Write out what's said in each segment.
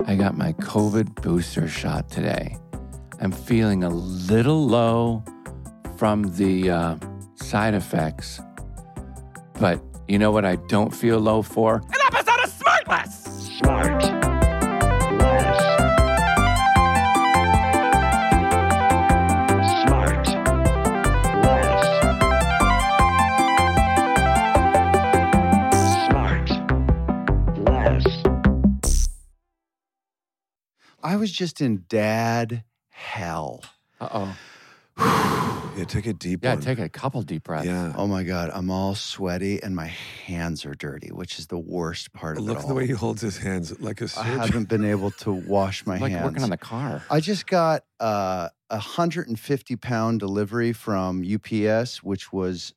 I got my COVID booster shot today. I'm feeling a little low from the side effects, but you know what I don't feel low for? An episode of Smartless! Smart. I was just in dad hell. Uh-oh. Yeah, take a deep Yeah, one. take a couple deep breaths. Yeah. Oh my God, I'm all sweaty and my hands are dirty, which is the worst part of it Look all. at the way he holds his hands like a I surgeon. haven't been able to wash my Like hands. working on the car. I just got a 150-pound delivery from UPS, which was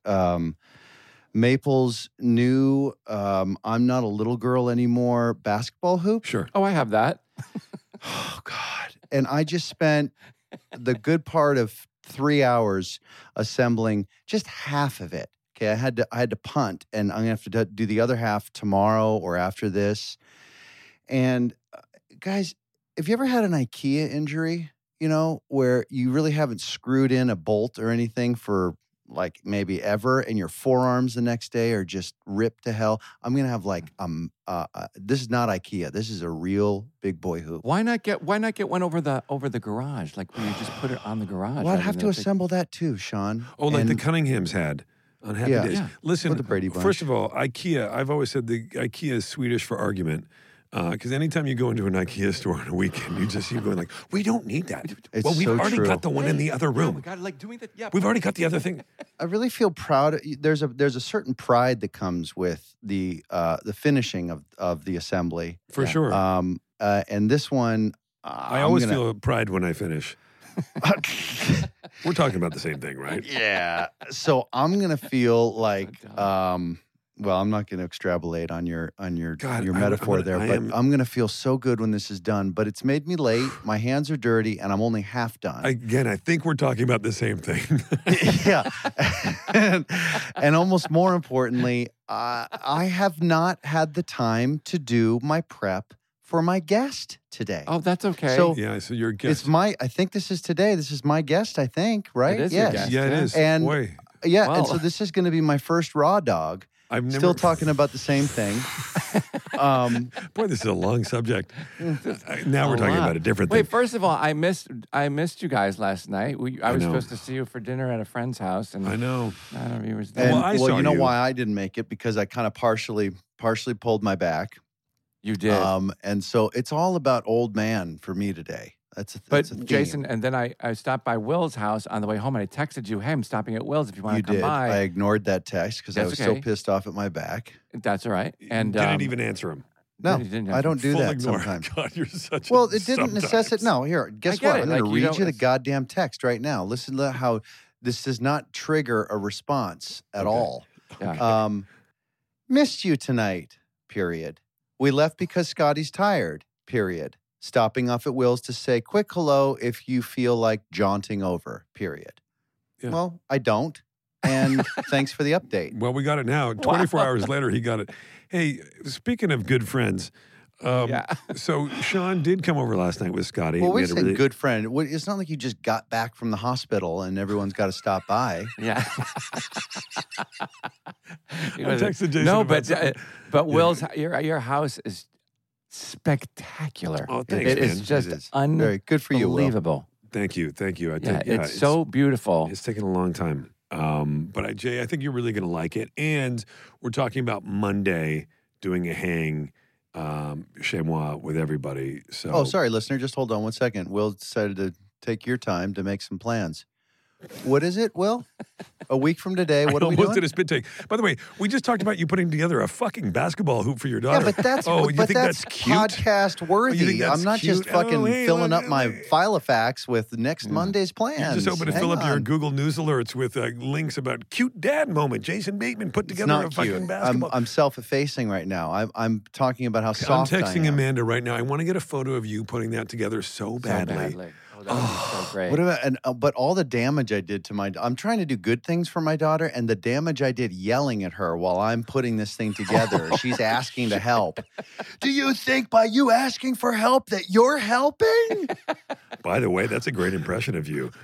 Maple's new I'm Not a Little Girl Anymore basketball hoop. Sure. Oh, I have that. Oh, God. And I just spent the good part of 3 hours assembling just half of it. Okay, I had to punt, and I'm going to have to do the other half tomorrow or after this. And guys, have you ever had an IKEA injury, you know, where you really haven't screwed in a bolt or anything for like maybe ever, and your forearms the next day are just ripped to hell? I'm going to have like, this is not IKEA. This is a real big boy hoop. Why not get one over the garage? Like where you just put it on the garage. Well, I'd rather have than to that big- assemble that too, Sean. Oh, like And- the Cunninghams had on Happy Yeah. Days. Yeah. Listen, Or the Brady Bunch. first of all, IKEA, I've always said the IKEA is Swedish for argument. Because anytime you go into an IKEA store on a weekend, you're going like, we don't need that. It's well, we've so already true. got the one in the other Yeah, room. we got like doing that. Yeah, We've already got the other thing. I really feel proud. There's a certain pride that comes with the finishing of the assembly. For sure. And this one, I always feel pride when I finish. We're talking about the same thing, right? Yeah. So I'm gonna feel like, well, I'm not gonna extrapolate on your God, metaphor there, but am- I'm gonna feel so good when this is done. But it's made me late. My hands are dirty, and I'm only half done. Again, I think we're talking about the same thing. Yeah. and almost more importantly, I have not had the time to do my prep for my guest today. Oh, that's okay. So- Yeah, so you're a guest. I think this is today. This is my guest, I think, right? It is your yes. guest. Yeah, it is. And- Boy, Yeah, Wow. and so this is going to be my first raw dog. I've never. Still talking about the same thing. Boy, this is a long subject. Now we're A talking lot. about a different Wait, thing. first of all, I missed you guys last night. I was know. supposed to see you for dinner at a friend's house, and I know. none of you was And, there. Well, I saw you know you. why I didn't make it? Because I kind of partially pulled my back. You did. And so it's all about old man for me today. That's a But theme. Jason, and then I stopped by Will's house on the way home, and I texted you, "Hey, I'm stopping at Will's if you want You to come did. by." I ignored that text because I That's was so okay. pissed off at my back. That's all right. And Didn't even answer him. No, you didn't I don't do Full that ignore. sometimes. God, you're such. Well, a it didn't sometimes. necessitate. No, here, guess get what? it. I'm going Like, to you read don't- you the goddamn text right now. Listen to how this does not trigger a response at all. Yeah. Missed you tonight, period. We left because Scotty's tired, period. Stopping off at Will's to say quick hello if you feel like jaunting over, period. Yeah. Well, I don't. And thanks for the update. Well, we got it now. 24 hours later, he got it. Hey, speaking of good friends, Yeah. so Sean did come over last night with Scotty. Well, We we had a said good friend. It's not like you just got back from the hospital and everyone's got to stop by. Yeah. I texted Jason No, about something. but Will's your house is spectacular. Oh, thanks, It is man. just It is. unbelievable. Very good for you, Will. Thank you. I Yeah, think, it's so beautiful. It's taken a long time. But Jay, I think you're really going to like it. And we're talking about Monday doing a hang chez moi with everybody. So Oh, sorry, listener. Just hold on 1 second. Will decided to take your time to make some plans. What is it, Will? A week from today, what I are we almost doing? did a spit take. By the way, we just talked about you putting together a fucking basketball hoop for your daughter. Yeah, but that's you think that's cute? podcast Oh, worthy. you think that's I'm not cute? just fucking Oh, hey, filling look, up my hey. Filofax with next Monday's You plans. just open to Hang fill up your on. Google News alerts with links about cute dad moment. Jason Bateman put It's together a not fucking cute. basketball. I'm self-effacing right now. I'm talking about how I'm soft I texting am. Amanda right now. I want to get a photo of you putting that together so badly. Oh, that would be so great. What about but all the damage I did to I'm trying to do good things for my daughter, and the damage I did yelling at her while I'm putting this thing together. She's asking to help. Do you think by you asking for help that you're helping? By the way, that's a great impression of you.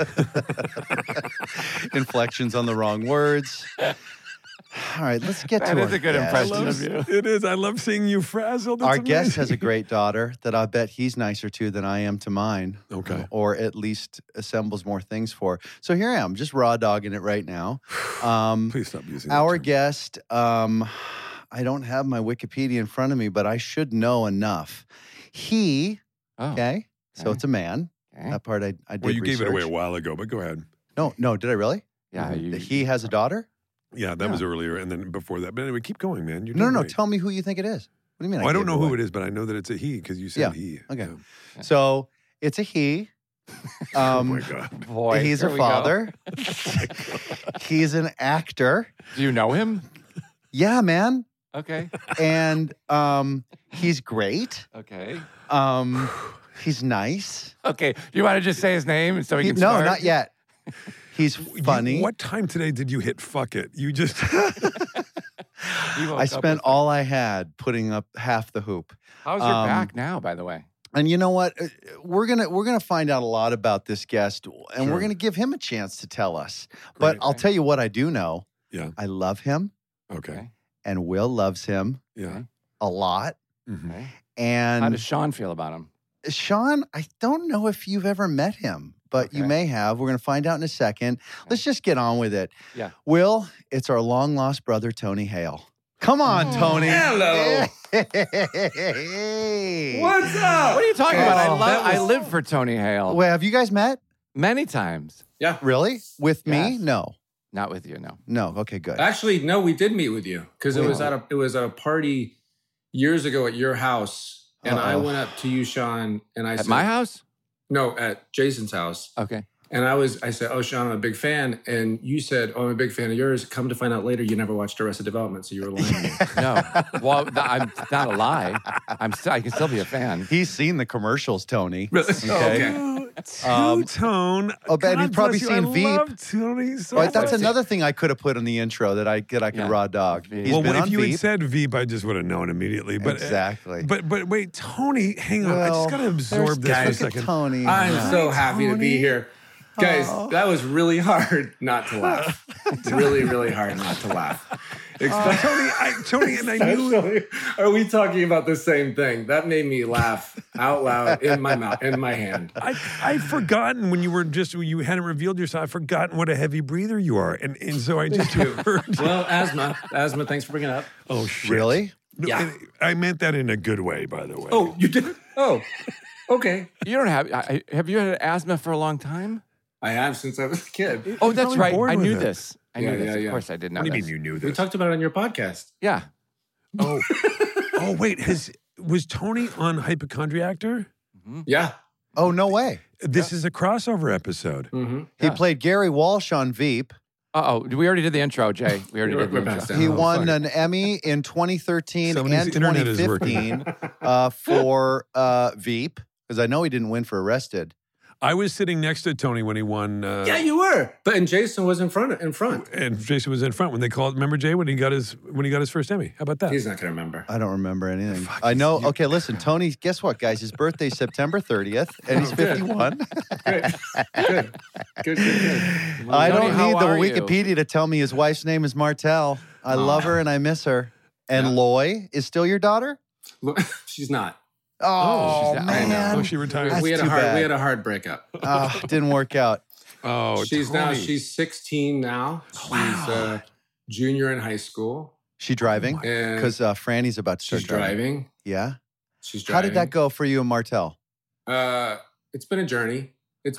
Inflections on the wrong words. All right, let's get to That our is a good guest. impression of you. It is. I love seeing you frazzled. It's Our guest amazing. has a great daughter that I bet he's nicer to than I am to mine. Okay. Or at least assembles more things for. So here I am, just raw dogging it right now. Please stop using Our that term. guest, I don't have my Wikipedia in front of me, but I should know enough. He, Oh, okay, so okay. it's a man. okay. That part I did Well, you gave it away a research. while ago, but go ahead. No, did I really? Yeah, He has a daughter? Yeah, that was earlier, and then before that. But anyway, keep going, man. You're No, doing no, great. tell me who you think it is. What do you mean? I don't gave know who away? it is, but I know that it's a he because you said Yeah, he. okay. Yeah. So it's a he. Oh my God. Boy, He's here a we go. father. He's an actor. Do you know him? Yeah, man. Okay. And he's great. Okay. He's nice. Okay. Do you want to just say his name so we can No, start? not yet. He's funny. What time today did you hit fuck it? You just. You woke I up spent with- all I had putting up half the hoop. How's your um, back now, by the way? And you know what? We're gonna find out a lot about this guest, and Sure. we're gonna give him a chance to tell us. But Great. I'll tell you what I do know. Yeah. I love him, Okay. and Will loves him Yeah. a lot. Mhm. Okay. How And does Sean feel about him? Sean, I don't know if you've ever met him, but you Okay. may have. We're going to find out in a second. Let's just get on with it. Yeah. Will, it's our long lost brother, Tony Hale. Come on, Tony. Hello. Hey. What's up? What are you talking about? Oh, I live for Tony Hale Wait, have you guys met? many times. Yeah. Really? With me? Yes. No. Not with you, no. No. Okay, good. Actually, no, we did meet with you because it was Wow. at a party years ago at your house, and I Uh-oh. went up to you, Sean, and I At said, my house? No, at Jason's house, Okay. and I said, "Oh, Sean, I'm a big fan," and you said, "Oh, I'm a big fan of yours." Come to find out later, you never watched Arrested Development, so you were lying to me. No. Well, I'm not a lie. I can still be a fan. He's seen the commercials, Tony. Really? Okay. Two-tone. Oh, Ben, he's God probably bless you. seen Veep. I love Tony so Right, that's much. another thing I could have put in the intro that I could Yeah. raw dog. Veep. He's Well, been if on you Veep. had said Veep, I just would have known immediately. But Exactly. But wait, Tony, hang on. I Well, just got to absorb this for a guys. second. Tony. I'm so happy to be here. Guys, that was really hard not to laugh. Really, really hard not to laugh. Tony, and I knew. Actually, are we talking about the same thing? That made me laugh out loud in my mouth, in my hand. I'd forgotten when you hadn't revealed yourself. I'd forgotten what a heavy breather you are, and so I just heard. Well, asthma. Thanks for bringing it up. Oh shit! Really? No, Yeah. and I meant that in a good way, by the way. Oh, you did? Oh, okay. You don't have. Have you had asthma for a long time? I have since I was a kid. Oh, that's probably right. born I with knew it. this. I Yeah, knew this. yeah, Of yeah. course, I did know What do you this. mean you knew We this? talked about it on your podcast. Yeah. Oh, wait. Was Tony on Hypochondriactor? Yeah. Oh, no way. This is a crossover episode. Mm-hmm. He Yeah. played Gary Walsh on Veep. Uh-oh. We already did the intro, Jay. We already did the We're intro. past that. He Oh, won sorry. an Emmy in 2013 Somebody's and internet is working. 2015 for Veep, because I know he didn't win for Arrested. I was sitting next to Tony when he won. Yeah, you were. And Jason was in front. And Jason was in front when they called. Remember Jay when he got his first Emmy? How about that? He's not going to remember. I don't remember anything. I know. Okay, listen, Tony, guess what, guys? His birthday's September 30th, and he's Oh, good. 51. Good. Good. I Tony, don't how need the are you? Wikipedia to tell me his wife's name is Martell. I love her and I miss her. And Yeah. Loy is still your daughter? Look, she's not. Oh, she's- I know. man. Oh, she retired. That's we had too bad. we had a hard breakup. Didn't work out. Oh, Tony. She's 16 now. She's a junior in high school. She driving? And Because Franny's about to start she's driving. Yeah. She's How driving. did that go for you and Martell? It's been a journey.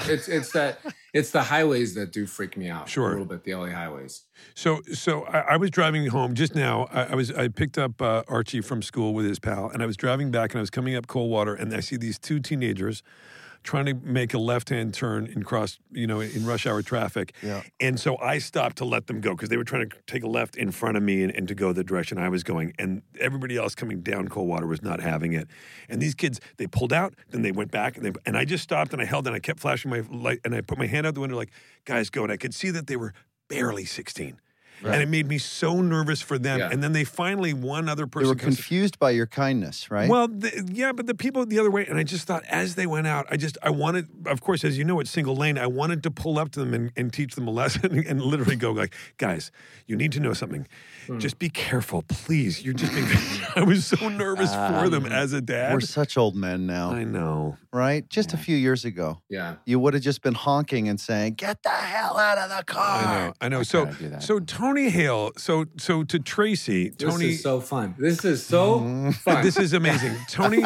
It's the highways that do freak me out. Sure. A little bit, the LA highways. So I was driving home just now. I picked up Archie from school with his pal, and I was driving back, and I was coming up Coldwater, and I see these two teenagers trying to make a left-hand turn in rush hour traffic. Yeah. And so I stopped to let them go because they were trying to take a left in front of me and to go the direction I was going. And everybody else coming down Coldwater was not having it. And these kids, they pulled out, then they went back, and I just stopped and I held and I kept flashing my light and I put my hand out the window like, guys, go. And I could see that they were barely 16. Right. And it made me so nervous for them. Yeah. And then they finally, one other person. They were confused by your kindness, right? Well, but the people the other way. And I just thought as they went out, I wanted, of course, as you know, it's single lane. I wanted to pull up to them and teach them a lesson and literally go like, guys, you need to know something. Just be careful, please. You're just being, I was so nervous for them as a dad. We're such old men now. I know. Right? Just a few years ago. Yeah. You would have just been honking and saying, get the hell out of the car. I know. So Tony Hale, so to Tracy, Tony. This is so fun. This is so fun. This is amazing. Tony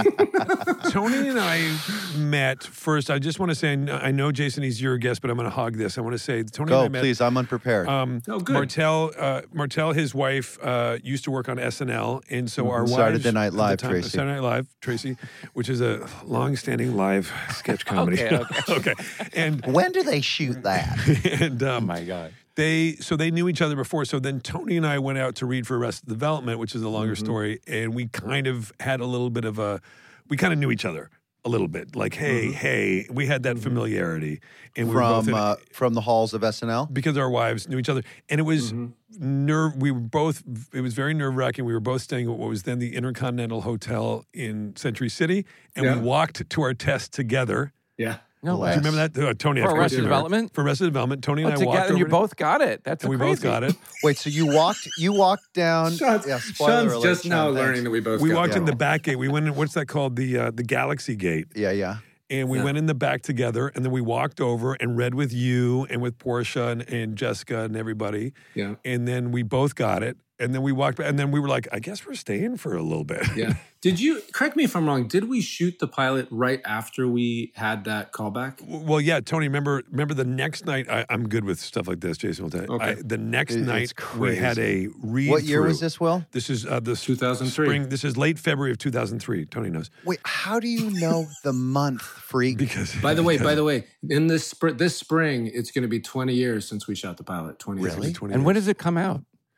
and I met first. I just want to say, I know, Jason, he's your guest, but I'm going to hog this. I want to say, Tony and I met. Please, I'm unprepared. Good. Martell, his wife, used to work on SNL, and so our wives. Saturday Night Live, Tracy. Saturday Night Live, Tracy, which is a long-standing live sketch comedy. Okay. And when do they shoot that? And oh my God. They knew each other before. So then Tony and I went out to read for Arrested Development, which is a longer story, and we kind of had a little bit of we kind of knew each other a little bit. Like, hey, we had that familiarity, and we were both from the halls of SNL because our wives knew each other, and it was we were both. It was very nerve-wracking. We were both staying at what was then the Intercontinental Hotel in Century City, and we walked to our test together. Yeah. No way. Do you remember that? Tony, for Arrested Development? For Arrested Development. Tony and I walked over. And you both got it. That's we both got it. Wait, so you walked down. Sean's just now learning that we both got it. We walked in the back gate. We went in, what's that called? The Galaxy Gate. Yeah. And we went in the back together, and then we walked over and read with you and with Portia and Jessica and everybody. Yeah. And then we both got it. And then we walked back, and then we were like, I guess we're staying for a little bit. Yeah. Did you, correct me if I'm wrong, did we shoot the pilot right after we had that callback? Well, yeah, Tony, remember the next night, I'm good with stuff like this, Jason will tell you. Okay. The next night, we had a read-through. What year was this, Will? This is the 2003. Spring. This is late February of 2003. Tony knows. Wait, how do you know the month, freak? Because By the way, in this spring, it's going to be 20 years since we shot the pilot. 20 years. Really? 20 And years. when does it come out?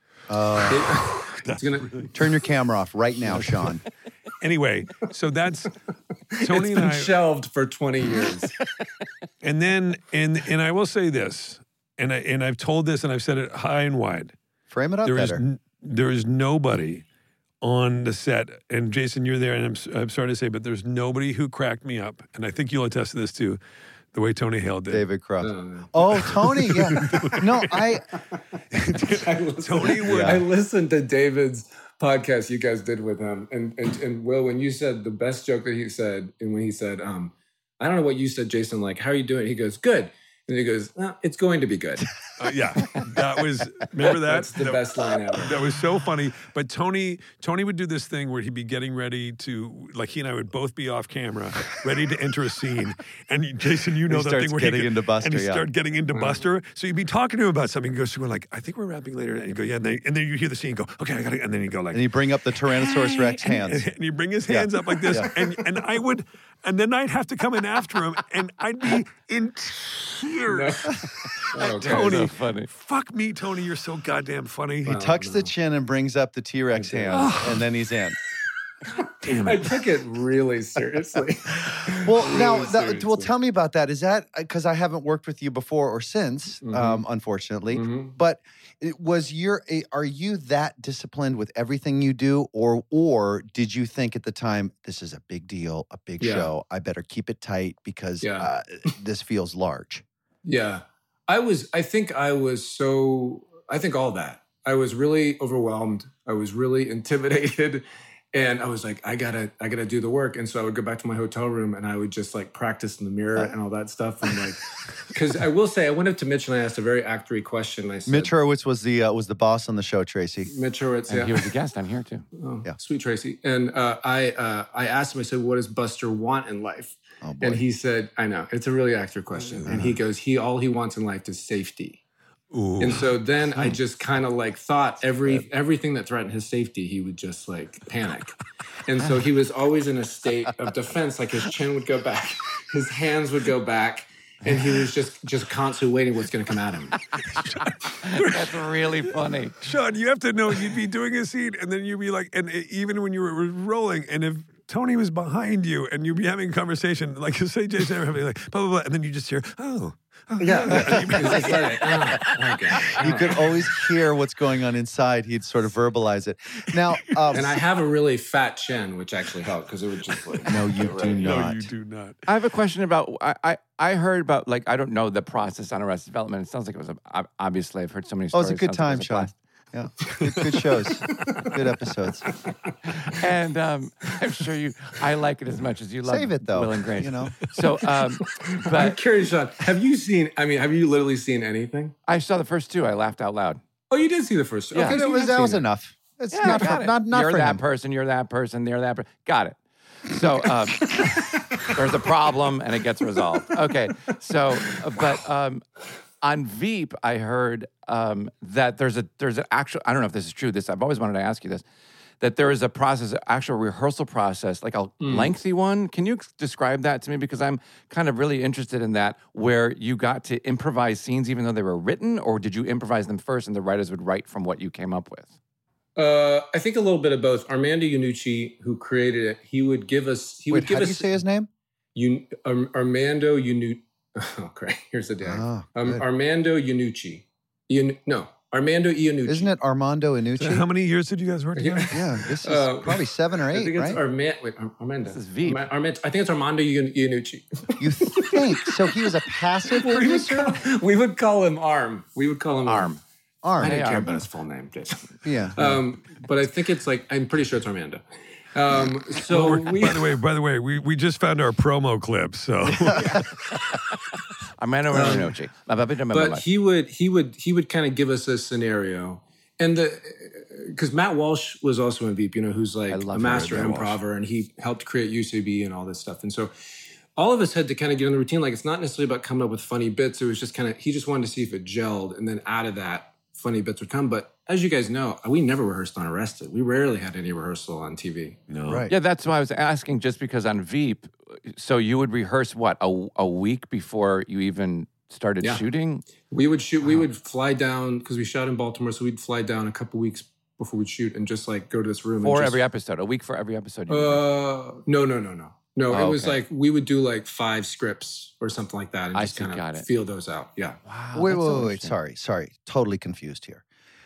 It's gonna Turn your camera off right now, Sean. Anyway, so that's Tony it's and been I. shelved for 20 years. And then, and I will say this, and I've told this, and I've said it high and wide. Frame it up better. There is nobody on the set, and Jason, you're there, and I'm sorry to say, but there's nobody who cracked me up, and I think you'll attest to this too, the way Tony Hale did. David Cross. Oh, Tony, yeah. No, Tony would. I listened to David's podcast you guys did with him, and Will, when you said the best joke that he said, and when he said, I don't know what you said, Jason, like, how are you doing? He goes, good. And he goes, well, it's going to be good. Yeah, that was, remember that? That's the best line ever. That was so funny. But Tony would do this thing where he'd be getting ready to, like he and I would both be off camera, ready to enter a scene. And Jason, you know that thing where getting into Buster, and he started getting into Buster. So you'd be talking to him about something. He goes through like, I think we're rapping later. And you go, yeah. And then you hear the scene and go, okay, I got it. And then you go like. And you bring up the Tyrannosaurus Rex hands. And you bring his hands up like this. Yeah. And I would, and then I'd have to come in after him. And I'd be in tears. Tony, so funny. Fuck me, Tony. You're so goddamn funny. He tucks the chin and brings up the T-Rex hands, and then he's in. Damn I it. took it really seriously. Well, well, tell me about that. Is that because I haven't worked with you before or since, unfortunately? But are you that disciplined with everything you do, or did you think at the time this is a big deal, a big show? I better keep it tight because this feels large. Yeah. I think all that. I was really overwhelmed. I was really intimidated. And I was like, I gotta do the work. And so I would go back to my hotel room and I would just like practice in the mirror and all that stuff. And like, because I will say, I went up to Mitch and I asked a very actory question. I said, Mitch Hurwitz was the boss on the show, Tracy. Mitch Hurwitz, And he was a guest. I'm here too. Oh, yeah. Sweet Tracy. And I asked him, I said, what does Buster want in life? Oh, boy. And he said, I know, it's a really actor question. And he goes, all he wants in life is safety. Ooh. And so then I just kind of like thought everything that threatened his safety, he would just like panic. And so he was always in a state of defense, like his chin would go back, his hands would go back, and he was just constantly waiting what's going to come at him. That's really funny. Sean, you have to know you'd be doing a scene and then you'd be like, and even when you were rolling, and if Tony was behind you and you'd be having a conversation, like say Jason having like blah, blah, blah, and then you just hear, oh. Yeah. Okay. You could always hear what's going on inside. He'd sort of verbalize it. Now, And I have a really fat chin, which actually helped because it would just like. no, you do No, not. you do not. I have a question about, I heard about, like, I don't know the process on Arrested Development. It sounds like it was, obviously, I've heard so many Oh, stories. it's a good Sounds like time, it was a Sean. Yeah, good shows, good episodes. blast. And I'm sure I like it as much as you love Save it though. Will and Grace. You know, So, I'm but curious, Sean. Have you literally seen anything? I saw the first two. I laughed out loud. Oh, you did see the first. Yeah. Okay, so you have that seen was it. enough. It's Yeah, not I got for, it. not You're for that him. person. You're that person. They're that person. Got it. So there's a problem and it gets resolved. Okay. So, but on Veep, I heard that there's an actual. I don't know if this is true. I've always wanted to ask you this. That there is a process, actual rehearsal process, like a lengthy one. Can you describe that to me? Because I'm kind of really interested in that, where you got to improvise scenes even though they were written, or did you improvise them first and the writers would write from what you came up with? I think a little bit of both. Armando Iannucci, who created it, he would give us. He would Wait, give how do us. you say his name? Armando Iannucci. Oh, great. Here's the day. Oh, good. Armando Iannucci. Armando Iannucci. Isn't it Armando So Iannucci? how many years did you guys work together? Yeah, this is probably 7 or I 8, think it's right? Armando. This is Veep. I think it's Armando Iannucci. You think so? He was a passive producer. We would call him Arm. We would call him Arm. I Arm. didn't care Arm. about his full name, Jason. Yeah. But I think it's like, I'm pretty sure it's Armando. So By the way, we just found our promo clip. So Armando Iannucci. but he would kind of give us a scenario, and because Matt Walsh was also in Veep, who's like I a love master Matt Walsh. improver, and he helped create UCB and all this stuff, and so all of us had to kind of get in the routine. Like, it's not necessarily about coming up with funny bits. It was just kind of, he just wanted to see if it gelled, and then out of that, funny bits would come. But as you guys know, we never rehearsed on Arrested. We rarely had any rehearsal on TV. no, Right. Yeah, that's why I was asking, just because on Veep, so you would rehearse what, a week before you even started Yeah. shooting? We would shoot. We would fly down because we shot in Baltimore, so we'd fly down a couple weeks before we'd shoot and just like go to this room. For and just, every episode, a week for every episode. You rehearsed. No. Oh, It was okay. like we would do like 5 scripts or something like that, and I just see, kind got of it. feel those out. Yeah. Wow. wait, that's so wait. interesting. Sorry. Totally confused here.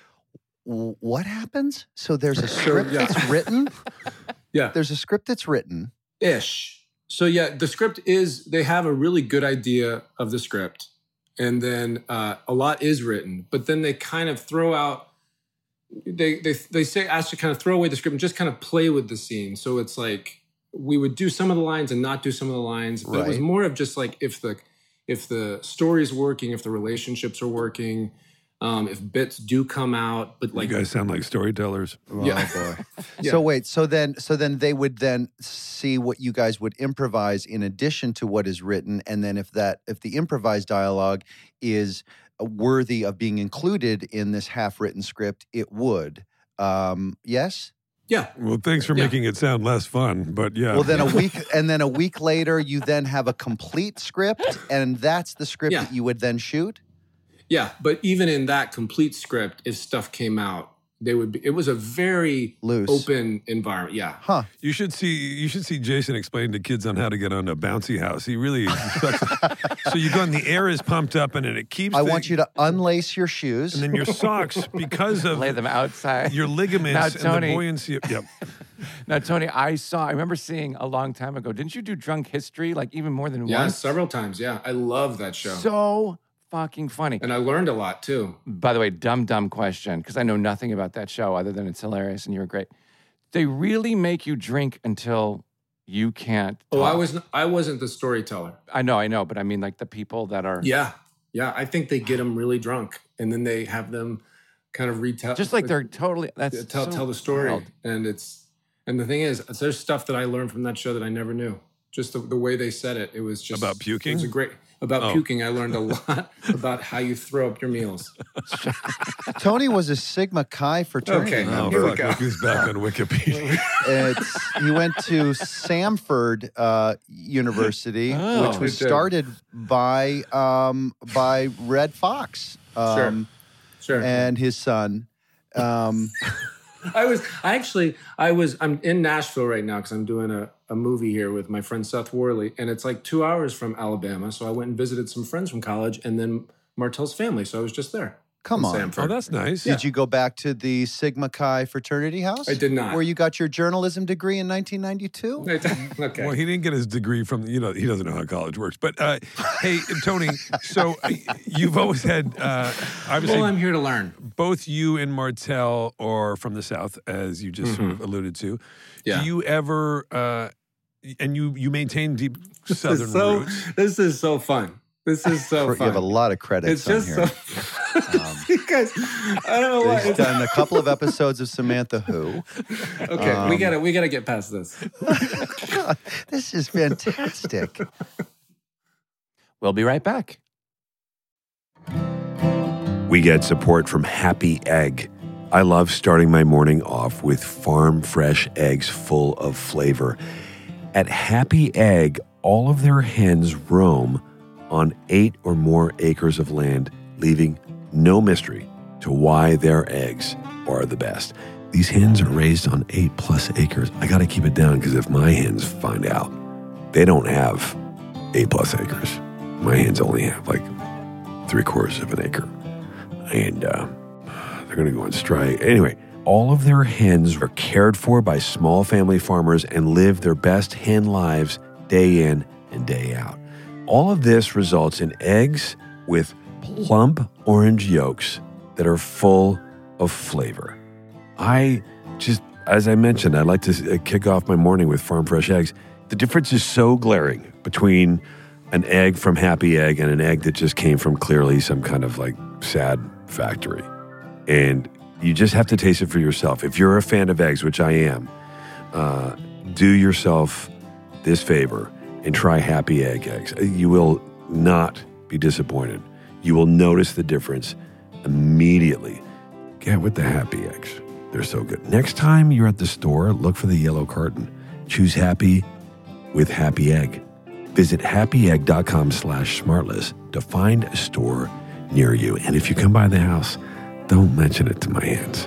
What happens? So there's a script yeah. that's written. Yeah. There's a script that's written. Ish. So yeah, the script is, they have a really good idea of the script, and then a lot is written, but then they kind of throw out. They say ask to kind of throw away the script and just kind of play with the scene. So it's like we would do some of the lines and not do some of the lines, but it was Right. more of just like if the story's working, if the relationships are working, if bits do come out, but like you guys sound like storytellers. Oh Yeah. boy. Yeah. So wait. So then they would then see what you guys would improvise in addition to what is written, and then if the improvised dialogue is worthy of being included in this half-written script, it would. Yes. yeah. Well, thanks for Yeah. making it sound less fun, but yeah. Well, then a week later, you then have a complete script, and that's the script Yeah. that you would then shoot. Yeah, but even in that complete script, if stuff came out, it was a very Loose. open environment. Yeah. Huh. You should see Jason explain to kids on how to get on a bouncy house. He really so you go and the air is pumped up and it keeps. I want you to unlace your shoes. and then your socks because of Lay them outside. your ligaments and Tony. the buoyancy. Yep. Now, Tony, I remember seeing a long time ago. Didn't you do Drunk History, like even more than Yeah, once? several times. Yeah. I love that show. So fucking funny. And I learned a lot too. By the way, dumb question, because I know nothing about that show other than it's hilarious and you were great. They really make you drink until you can't Oh, talk. I wasn't the storyteller. I know, but I mean like the people that are Yeah. Yeah. I think they get them really drunk and then they have them kind of retell. just like they're totally, that's tell so the story. wild. And the thing is, there's stuff that I learned from that show that I never knew. Just the way they said it. It was just About puking? It was about puking. I learned a lot about how you throw up your meals. Tony was a Sigma Chi fraternity Okay. member. Here we fuck, go. look who's back on Wikipedia. He went to Samford University, Oh. which was He did. started by Red Fox Sure. and his son. I'm in Nashville right now because I'm doing a movie here with my friend Seth Worley, and it's like 2 hours from Alabama. So I went and visited some friends from college, and then Martell's family. So I was just there. Come in on. Sanford. Oh, that's nice. Did you go back to the Sigma Chi fraternity house? I did not. Where you got your journalism degree in 1992? Okay. Well, he didn't get his degree from, he doesn't know how college works. But hey, Tony, so you've always had, obviously, Well, I'm here to learn. both you and Martell are from the South, as you just sort of alluded to. Yeah. Do you ever, and you maintain deep Southern roots? This is so fun. This is so You fun. have a lot of credits It's just on here. so. You guys, I don't know why. He's done a couple of episodes of Samantha Who. Okay, we gotta get past this. God, this is fantastic. We'll be right back. We get support from Happy Egg. I love starting my morning off with farm fresh eggs full of flavor. At Happy Egg, all of their hens roam on 8 or more acres of land, leaving no mystery to why their eggs are the best. These hens are raised on 8+ acres. I got to keep it down because if my hens find out, they don't have 8+ acres. My hens only have like 3/4 of an acre. And they're going to go on strike. Anyway, all of their hens are cared for by small family farmers and live their best hen lives day in and day out. All of this results in eggs with plump orange yolks that are full of flavor. As I mentioned, I like to kick off my morning with farm fresh eggs. The difference is so glaring between an egg from Happy Egg and an egg that just came from clearly some kind of like sad factory. And you just have to taste it for yourself. If you're a fan of eggs, which I am, do yourself this favor and try Happy Egg eggs. You will not be disappointed. You will notice the difference immediately. Get with the Happy Eggs. They're so good. Next time you're at the store, look for the yellow carton. Choose Happy with Happy Egg. Visit happyegg.com/smartless to find a store near you. And if you come by the house, don't mention it to my aunts.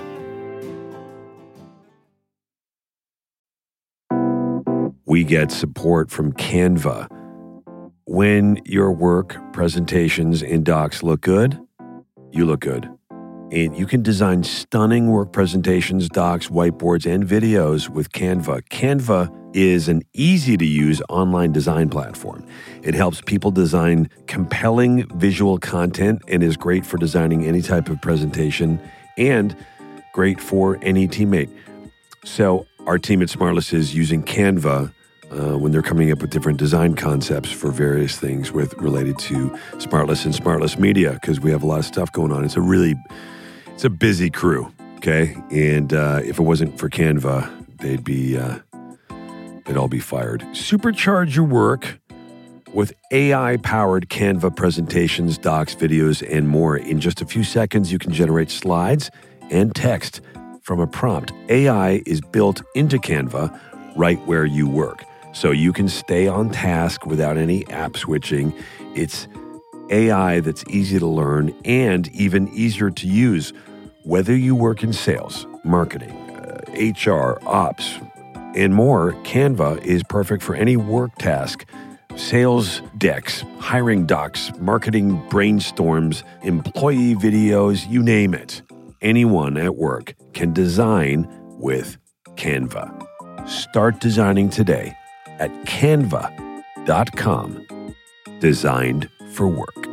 We get support from Canva. When your work, presentations, and docs look good, you look good. And you can design stunning work presentations, docs, whiteboards, and videos with Canva. Canva is an easy-to-use online design platform. It helps people design compelling visual content and is great for designing any type of presentation and great for any teammate. So our team at Smartless is using Canva when they're coming up with different design concepts for various things related to Smartless and Smartless Media, because we have a lot of stuff going on. It's a busy crew, okay? And if it wasn't for Canva, they'd all be fired. Supercharge your work with AI-powered Canva presentations, docs, videos, and more. In just a few seconds, you can generate slides and text from a prompt. AI is built into Canva right where you work, so you can stay on task without any app switching. It's AI that's easy to learn and even easier to use. Whether you work in sales, marketing, HR, ops, and more, Canva is perfect for any work task. Sales decks, hiring docs, marketing brainstorms, employee videos, you name it. Anyone at work can design with Canva. Start designing today at canva.com. Designed for work.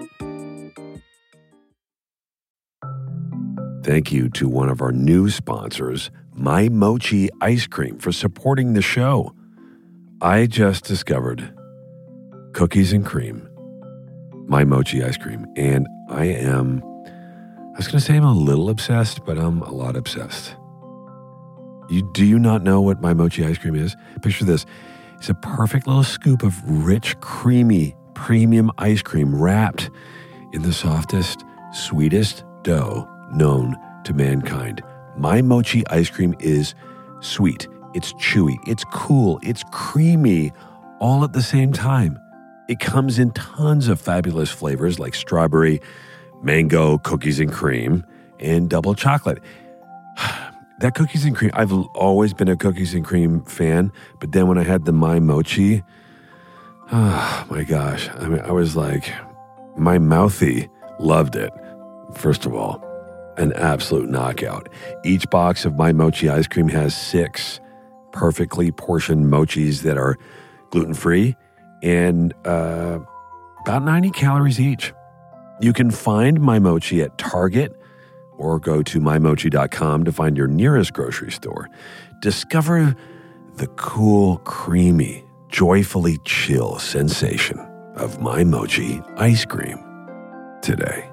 Thank you to one of our new sponsors, My Mochi Ice Cream, for supporting the show. I just discovered cookies and cream, My Mochi Ice Cream, and I was going to say I'm a little obsessed, but I'm a lot obsessed. Do you not know what My Mochi Ice Cream is? Picture this. is a perfect little scoop of rich, creamy, premium ice cream wrapped in the softest, sweetest dough known to mankind. My Mochi ice cream is sweet, it's chewy, it's cool, it's creamy, all at the same time. It comes in tons of fabulous flavors like strawberry, mango, cookies and cream, and double chocolate. That cookies and cream, I've always been a cookies and cream fan, but then when I had the My Mochi, oh my gosh, I mean, I was like, my mouthy loved it. First of all, an absolute knockout. Each box of My Mochi ice cream has 6 perfectly portioned mochis that are gluten-free and about 90 calories each. You can find My Mochi at Target or go to mymochi.com to find your nearest grocery store. Discover the cool, creamy, joyfully chill sensation of My Mochi ice cream today.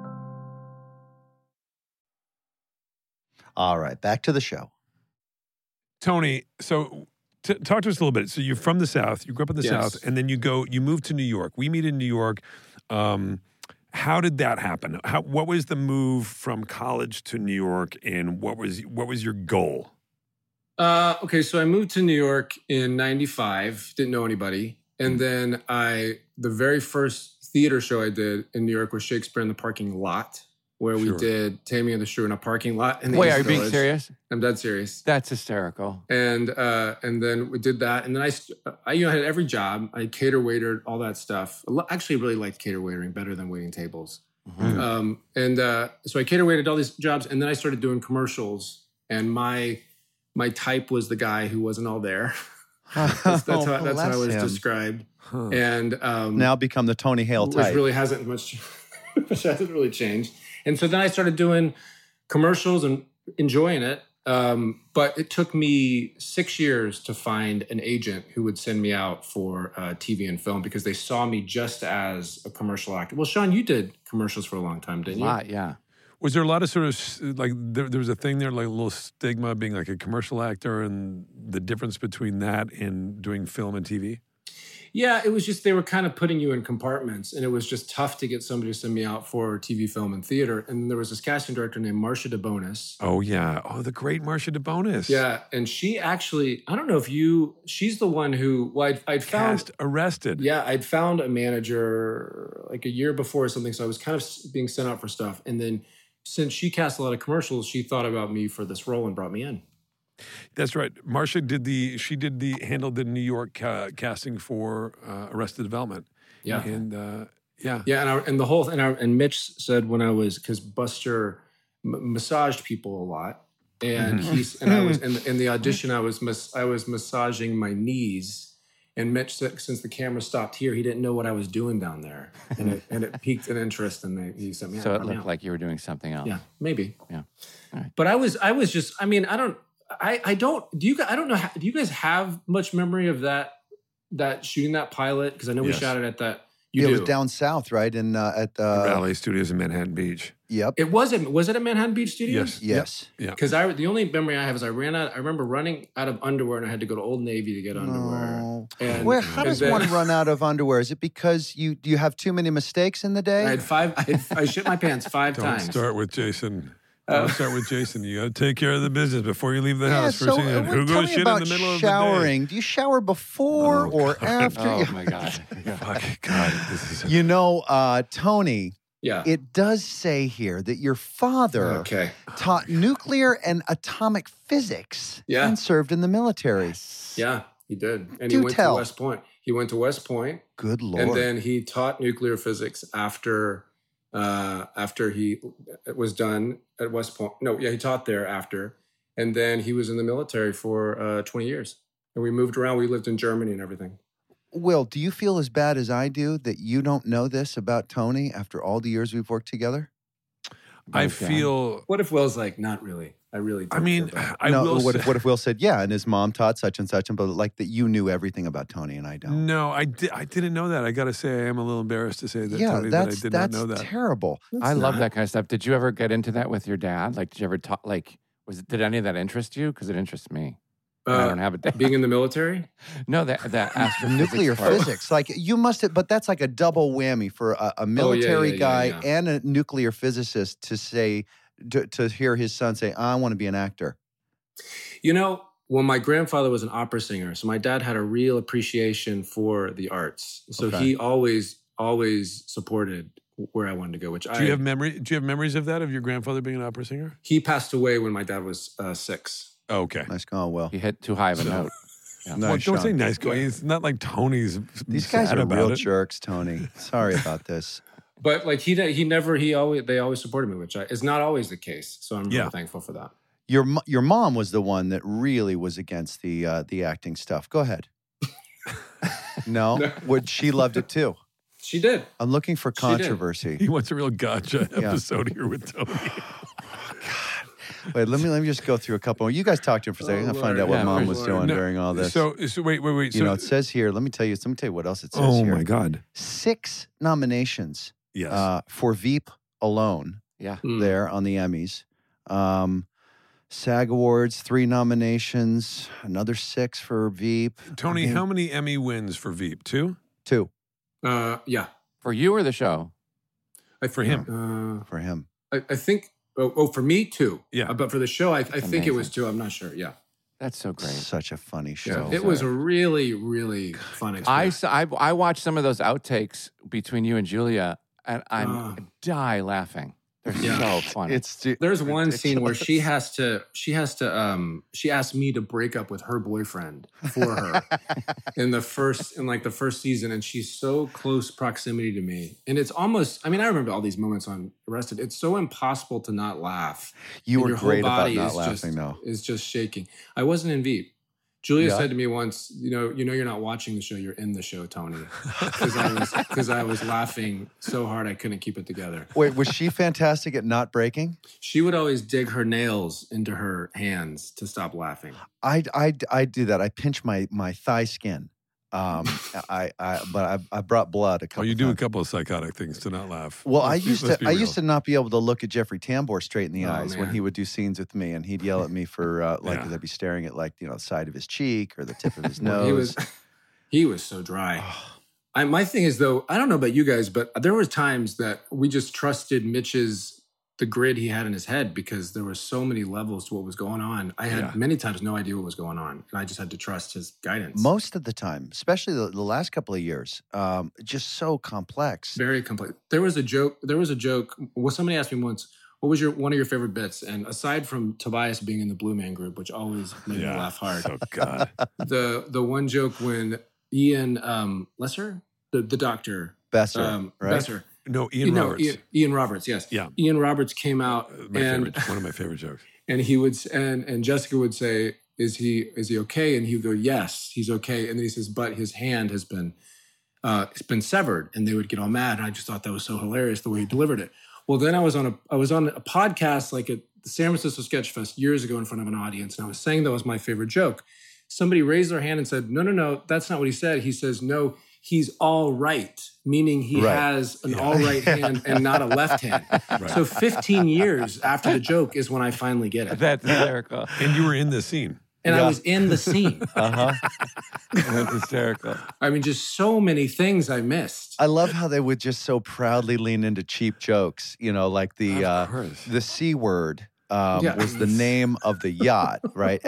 All right, back to the show. Tony, so talk to us a little bit. So you're from the South. You grew up in the Yes. South, and then you moved to New York. We meet in New York. How did that happen? What was the move from college to New York, and what was your goal? Okay, so I moved to New York in '95. Didn't know anybody, and then the very first theater show I did in New York was Shakespeare in the Parking Lot, where we Sure. did Taming of the Shrew in a parking lot. In the Wait, East are you being Village. serious? I'm dead serious. That's hysterical. And then we did that, and then I had every job. I cater waitered, all that stuff. Actually, really liked cater waitering better than waiting tables. Mhm. So I cater waited all these jobs, and then I started doing commercials. And my type was the guy who wasn't all there. that's how I Bless was him. described. Huh. And Now become the Tony Hale which type. really hasn't much, which hasn't really changed. And so then I started doing commercials and enjoying it. But it took me 6 years to find an agent who would send me out for TV and film because they saw me just as a commercial actor. Well, Sean, you did commercials for a long time, A didn't you? lot, yeah. Was there a lot of sort of like there was a thing there, like a little stigma being like a commercial actor, and the difference between that and doing film and TV? Yeah, it was just they were kind of putting you in compartments, and it was just tough to get somebody to send me out for TV, film, and theater. And there was this casting director named Marcia DeBonis. Oh yeah, the great Marcia DeBonis. Yeah, and she actually, I don't know if she's the one who, I'd found, Cast Arrested. yeah, I'd found a manager like a year before or something, so I was kind of being sent out for stuff. And then since she cast a lot of commercials, she thought about me for this role and brought me in. That's right. Marcia handled the New York casting for Arrested Development. Yeah. And yeah. Yeah, and Mitch said when I was, because Buster massaged people a lot, and I was in the audition I was massaging my knees, and Mitch said since the camera stopped here, he didn't know what I was doing down there, and it piqued an interest, and he sent me out. So it brought me looked out. like you were doing something else. Yeah, maybe. Yeah. All right. But I was just, I mean, I don't know. Do you guys have much memory of that shooting that pilot? Because I know we Yes. shot it at that. It was down south, right? In at Ballet Studios in Manhattan Beach. Yep. Was it at Manhattan Beach Studios? Yes. Yeah. Because the only memory I have is I remember running out of underwear and I had to go to Old Navy to get underwear. No. And Where? How and does then one run out of underwear? Is it because you have too many mistakes in the day? I shit my pants 5 Don't times. start with Jason. Don't start with Jason. You got to take care of the business before you leave the Yeah, house. so First thing, and who tell goes me shit in about the middle of showering. Do you shower before Oh, or God. after? Oh my God. the day? Fuck, God, this is You know, Tony, Yeah. it does say here that your father Okay. taught nuclear and atomic physics Yeah. and served in the military. Yeah, he did. And Do he went tell. to West Point. He went to West Point, Good Lord. and then he taught nuclear physics after he was done at West Point. No, yeah, he taught there after. And then he was in the military for 20 years. And we moved around. We lived in Germany and everything. Will, do you feel as bad as I do that you don't know this about Tony after all the years we've worked together? I Okay. feel. What if Will's like, not really? I really don't I mean, feel bad. I no, will. what say- if Will said, yeah, and his mom taught such and such, but like that you knew everything about Tony and I don't. No, I didn't know that. I got to say, I am a little embarrassed to say that, Yeah, Tony, that I that's did not know that. terrible. I love not- that kind of stuff. Did you ever get into that with your dad? Like, did you ever talk? Like, did any of that interest you? Because it interests me. and I don't have a day. Being in the military? No, that astrophysics Nuclear part. physics. Like you must have, but that's like a double whammy for a military guy and a nuclear physicist to say, to hear his son say, I want to be an actor. You know, well, my grandfather was an opera singer, so my dad had a real appreciation for the arts. So he always supported where I wanted to go. Do you have memories of that, of your grandfather being an opera singer? He passed away when my dad was 6. Oh, okay. Nice going, Will. He hit too high of a note. Yeah. Nice, Well, don't say Sean. nice going. It's not like Tony's. These guys sad are about real it. jerks, Tony. Sorry about this. But like they always supported me, which is not always the case. So I'm really thankful for that. Your mom was the one that really was against the acting stuff. Go ahead. No? She loved it too. She did. I'm looking for She did. controversy. He wants a real gotcha episode here with Tony. Wait, let me just go through a couple. You guys talk to him for a second. I'll find out what Yeah, mom for was sure. doing No, during all this. So wait. you know, it says here. Let me tell you what else it says Oh here. my God. 6 nominations Yes. for Veep alone. Yeah. There on the Emmys. SAG Awards, 3 nominations, another 6 for Veep. Tony, how many Emmy wins for Veep? 2? 2 Yeah. For you or the show? For him. for him. I think. For me 2. Yeah. But for the show, I think it was amazing. 2. I'm not sure. Yeah. That's so great. Such a funny show. It was a really, really fun I experience. watched some of those outtakes between you and Julia, and I die laughing. They're so funny. There's one scene where she asked me to break up with her boyfriend for her in the first season, and she's so close proximity to me. And it's almost, I remember all these moments on Arrested. It's so impossible to not laugh. You And were your whole great about body not is laughing, though. Is just shaking. I wasn't in Veep. Julia said to me once, you know, you're not watching the show, you're in the show, Tony. Because I was laughing so hard I couldn't keep it together. Wait, was she fantastic at not breaking? She would always dig her nails into her hands to stop laughing. I do that. I pinch my thigh skin. But I brought blood a couple. Oh, you do a times. couple of psychotic things to not laugh. Well, Let's be I real. used to not be able to look at Jeffrey Tambor straight in the Oh, eyes when man. he would do scenes with me, and he'd yell at me for Yeah. I'd be staring at the side of his cheek or the tip of his Well, nose. he was so dry. My thing is, though, I don't know about you guys, but there was times that we just trusted the grid he had in his head because there were so many levels to what was going on. I had many times no idea what was going on, and I just had to trust his guidance. Most of the time, especially the last couple of years, just so complex. Very complex. There was a joke. Well, somebody asked me once, what was one of your favorite bits? And aside from Tobias being in the Blue Man Group, which always made me laugh hard, Oh, God. the one joke when Ian Lesser, the doctor, Besser, right? Besser, No, Ian Roberts. Ian Roberts, yes. Yeah. Ian Roberts came out One of my favorite jokes. and he would and Jessica would say, "Is he okay?" And he would go, "Yes, he's okay." And then he says, "But his hand has been it's been severed." And they would get all mad. And I just thought that was so hilarious the way he delivered it. Well, then I was on a podcast like at the San Francisco Sketch Fest years ago in front of an audience, and I was saying that was my favorite joke. Somebody raised their hand and said, "No, that's not what he said." He says, "No, he's all right," meaning he has an all right hand and not a left hand. Right. So 15 years after the joke is when I finally get it. That's hysterical. And you were in the scene. And I was in the scene. That's hysterical. Just so many things I missed. I love how they would just so proudly lean into cheap jokes. Like the C word was the name of the yacht, right?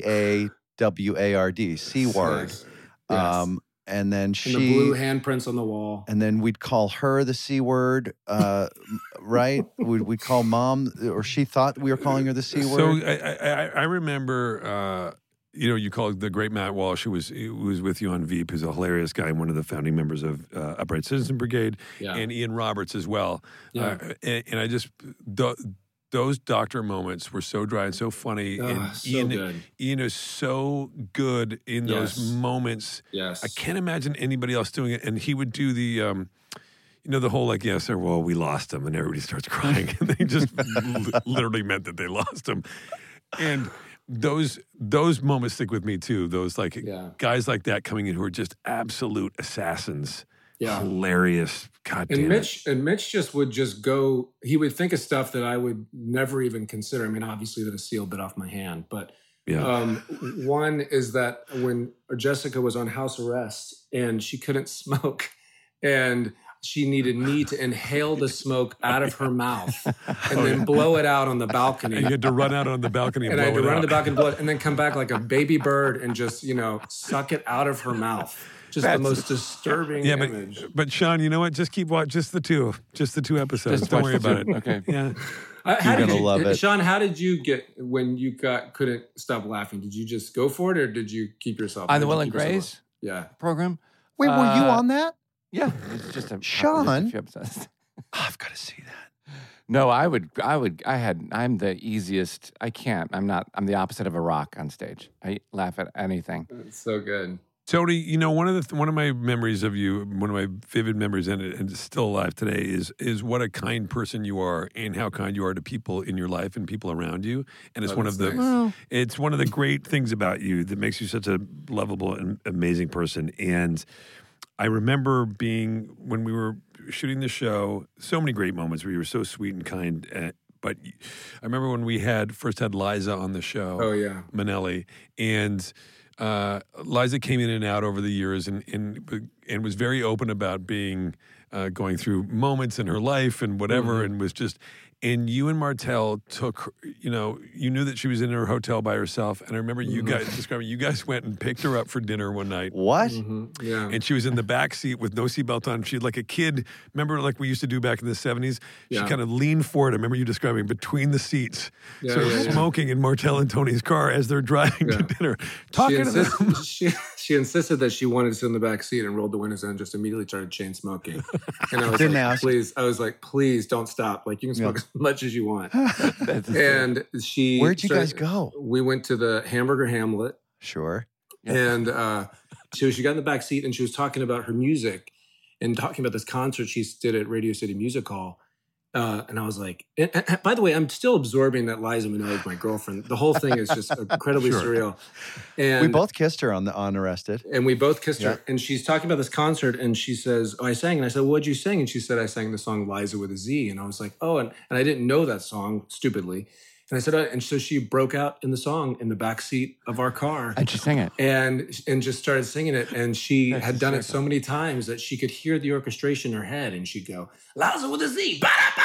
SEAWARD, C word. Yes. And then And the blue she, handprints on the wall. and then we'd call her the C word, right? We'd call mom, or she thought we were calling her the C So word. I remember, you called the great Matt Walsh, who was with you on Veep, who's a hilarious guy and one of the founding members of Upright Citizen Brigade, Yeah. and Ian Roberts as well. Yeah. And I just those doctor moments were so dry and so funny. And So good. Ian is so good in those moments. Yes. I can't imagine anybody else doing it. And he would do the, the whole well, we lost him, and everybody starts crying, and they just literally meant that they lost him. And those moments stick with me too. Those guys like that coming in who are just absolute assassins. Yeah. Hilarious. God damn And Mitch would go, he would think of stuff that I would never even consider. Obviously that a seal bit off my hand, but Yeah. One is that when Jessica was on house arrest and she couldn't smoke, and she needed me to inhale the smoke out of her mouth and then blow it out on the balcony. And you had to run out on the balcony and And I blow had to it run out. on the balcony and blow it, and then come back like a baby bird and just, suck it out of her mouth. Just the most disturbing Yeah, image. but Sean, you know what? Just keep watching. Just the two episodes. Don't watch worry the about two. it. Okay. Yeah. How You're did gonna love it. Sean, how did you get when you couldn't stop laughing? Did you just go for it, or did you keep yourself On the did you Will and keep yourself- Grace Yeah. program. Wait, were you on that? Yeah, it's just a Sean? few episodes. I've got to see that. No, I'm the easiest. I can't. I'm the opposite of a rock on stage. I laugh at anything. It's so good. Tony, one of my memories of you, one of my vivid memories, and it's still alive today, is what a kind person you are, and how kind you are to people in your life and people around you. And it's Oh, one of that's the nice. it's one of the great things about you that makes you such a lovable and amazing person. And I remember being when we were shooting the show, so many great moments where you were so sweet and kind. But I remember when we first had Liza on the show. Oh yeah. Minnelli, and Liza came in and out over the years and was very open about being going through moments in her life and whatever, and was just. And you and Martel took, you knew that she was in her hotel by herself. And I remember you guys describing, you guys went and picked her up for dinner one night. What? Mm-hmm. Yeah. And she was in the back seat with no seatbelt on. She had like a kid. Remember, like we used to do back in the 70s? She Yeah. kind of leaned forward. I remember you describing between the seats, Yeah, sort of yeah, yeah. smoking in Martel and Tony's car as they're driving to dinner, talking to them. She insisted that she wanted to sit in the back seat and rolled the windows down and just immediately started chain smoking. And I was Didn't like, ask. please. I was like, please don't stop. Like you can smoke as much as you want. That's And she. Where'd you guys started- go? We went to the Hamburger Hamlet. Sure. Yeah. And she got in the back seat and she was talking about her music and talking about this concert she did at Radio City Music Hall. And I was like, and by the way, I'm still absorbing that Liza Minnelli is my girlfriend. The whole thing is just incredibly surreal. And We both kissed her on Arrested. and we both kissed Yeah. her. And she's talking about this concert and she says, oh, I sang. And I said, what'd you sing? And she said, I sang the song Liza with a Z. And I was like, oh, and I didn't know that song, stupidly. And I said, and so she broke out in the song in the back seat of our car. And she sang it. And just started singing it. And she That's had done it hysterical. so many times that she could hear the orchestration in her head. And she'd go, Liza with a Z.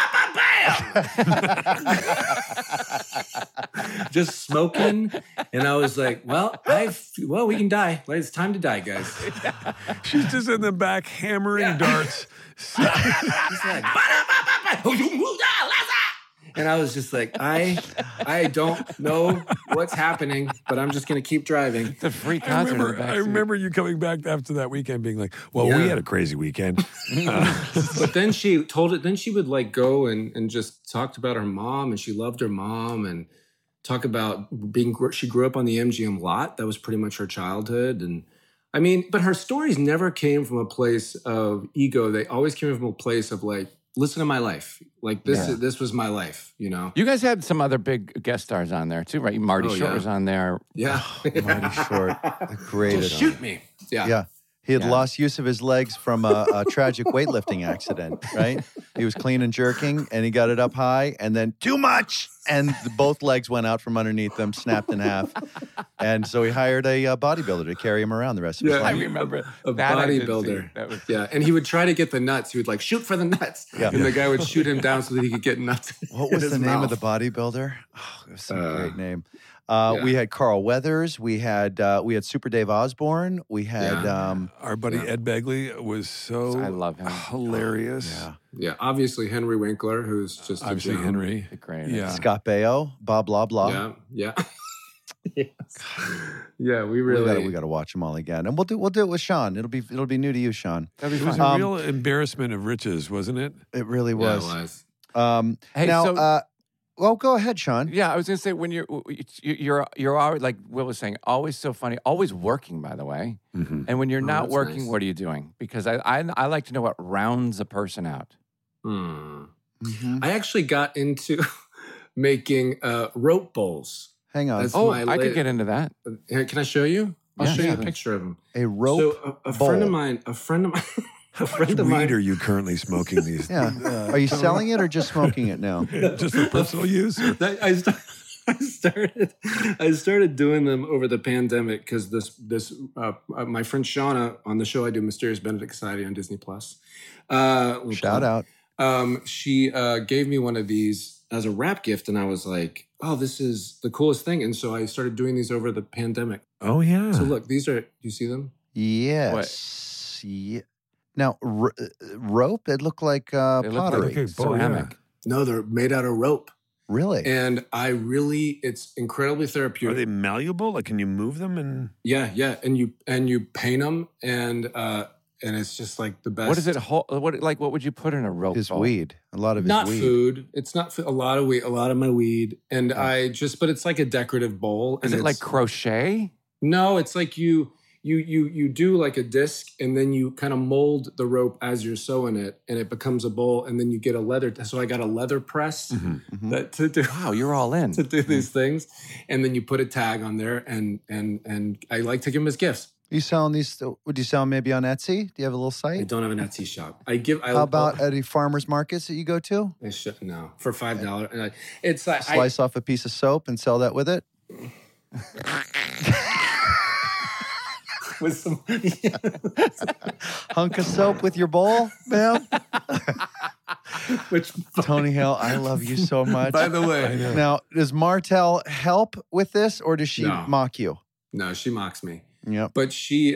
Ba-da-ba-ba-bam! Just smoking. And I was like, well, we can die. Like, it's time to die, guys. She's just in the back hammering darts. She's like, and I was just like, I don't know what's happening, but I'm just going to keep driving. It's a free I concert. remember, in the I backseat. remember you coming back after that weekend being like, well, Yeah. we had a crazy weekend. But then she told it, then she would like go and just talked about her mom, and she loved her mom, and talk about she grew up on the MGM lot. That was pretty much her childhood. And I mean, but her stories never came from a place of ego. They always came from a place of like, listen to my life. Like this was my life, you know? You guys had some other big guest stars on there too, right? Marty Oh, Short yeah. was on there. Yeah. Marty Short, the greatest. Just shoot me. Yeah. Yeah. He had Yeah. lost use of his legs from a tragic weightlifting accident, right? He was clean and jerking, and he got it up high, and then too much, and both legs went out from underneath him, snapped in half. And so he hired a bodybuilder to carry him around the rest of his Yeah. I life. remember A that I did see. bodybuilder. That was Yeah, and he would try to get the nuts. He would like shoot for the nuts, Yeah. and the guy would shoot him down so that he could get nuts. What in was his the name of the mouth. bodybuilder? Oh, it was some great name. yeah. We had Carl Weathers. We had Super Dave Osborne. We had Yeah. Our buddy Ed Begley was so I love him. hilarious. yeah, Yeah, obviously Henry Winkler, who's just a Obviously, gem. Henry. the greatest. Yeah. Scott Baio, Bob Blah Blah. Yeah, yes. Yeah, we really. We got to watch them all again, and we'll do it with Sean. It'll be new to you, Sean. That'd be It was fun. a real embarrassment of riches, wasn't it? It really Yeah, it was. was. Hey, Now, so- well, go ahead, Sean. Yeah, I was gonna say when you're always, like Will was saying, always so funny, always working, by the way. Mm-hmm. And when you're not that's working, nice. what are you doing? Because I like to know what rounds a person out. Mhm. I actually got into making rope bowls. Hang on. That's Oh, my I could get into that. Here, can I show you? I'll Yeah, show you a yeah. picture of them. A rope. So a bowl. friend of mine, a friend of Which mine. weed are you currently smoking these? Yeah. Are you selling it or just smoking it now? Just for personal use? or- I started doing them over the pandemic because my friend Shauna on the show I do, Mysterious Benedict Society on Disney Plus. Shout out. She gave me one of these as a wrap gift, and I was like, "Oh, this is the coolest thing!" And so I started doing these over the pandemic. Oh yeah. So look, these are. Do you see them? Yes. Yeah. Now, rope, it looked like They look like pottery. ceramic. No, they're made out of rope. Really? And it's incredibly Are therapeutic. they malleable? Like, can you move them? And Yeah. And you paint them, and it's just like the best. What is it? What would you put in a rope? His bowl? weed. A lot of his Not weed. food. It's not a lot of weed. A lot of my weed, and but it's like a decorative bowl. Is and it like crochet? No, it's like you do like a disc, and then you kind of mold the rope as you're sewing it, and it becomes a bowl, and then you get a leather. So I got a leather press that to do. Wow, you're all in. To do these things, and then you put a tag on there, and I like to give them as gifts. You selling these? Would you sell them maybe on Etsy? Do you have a little I site? don't have an Etsy shop. How about at any farmers markets that you go to? I should no for $5. And it's like Slice off a piece of soap and sell that with it? with some. Hunk of soap with your bowl, man? Which Tony Hale, I love you so much. by the way, Now, does Martell help with this or does she No. mock you? no, she mocks me. Yep. But she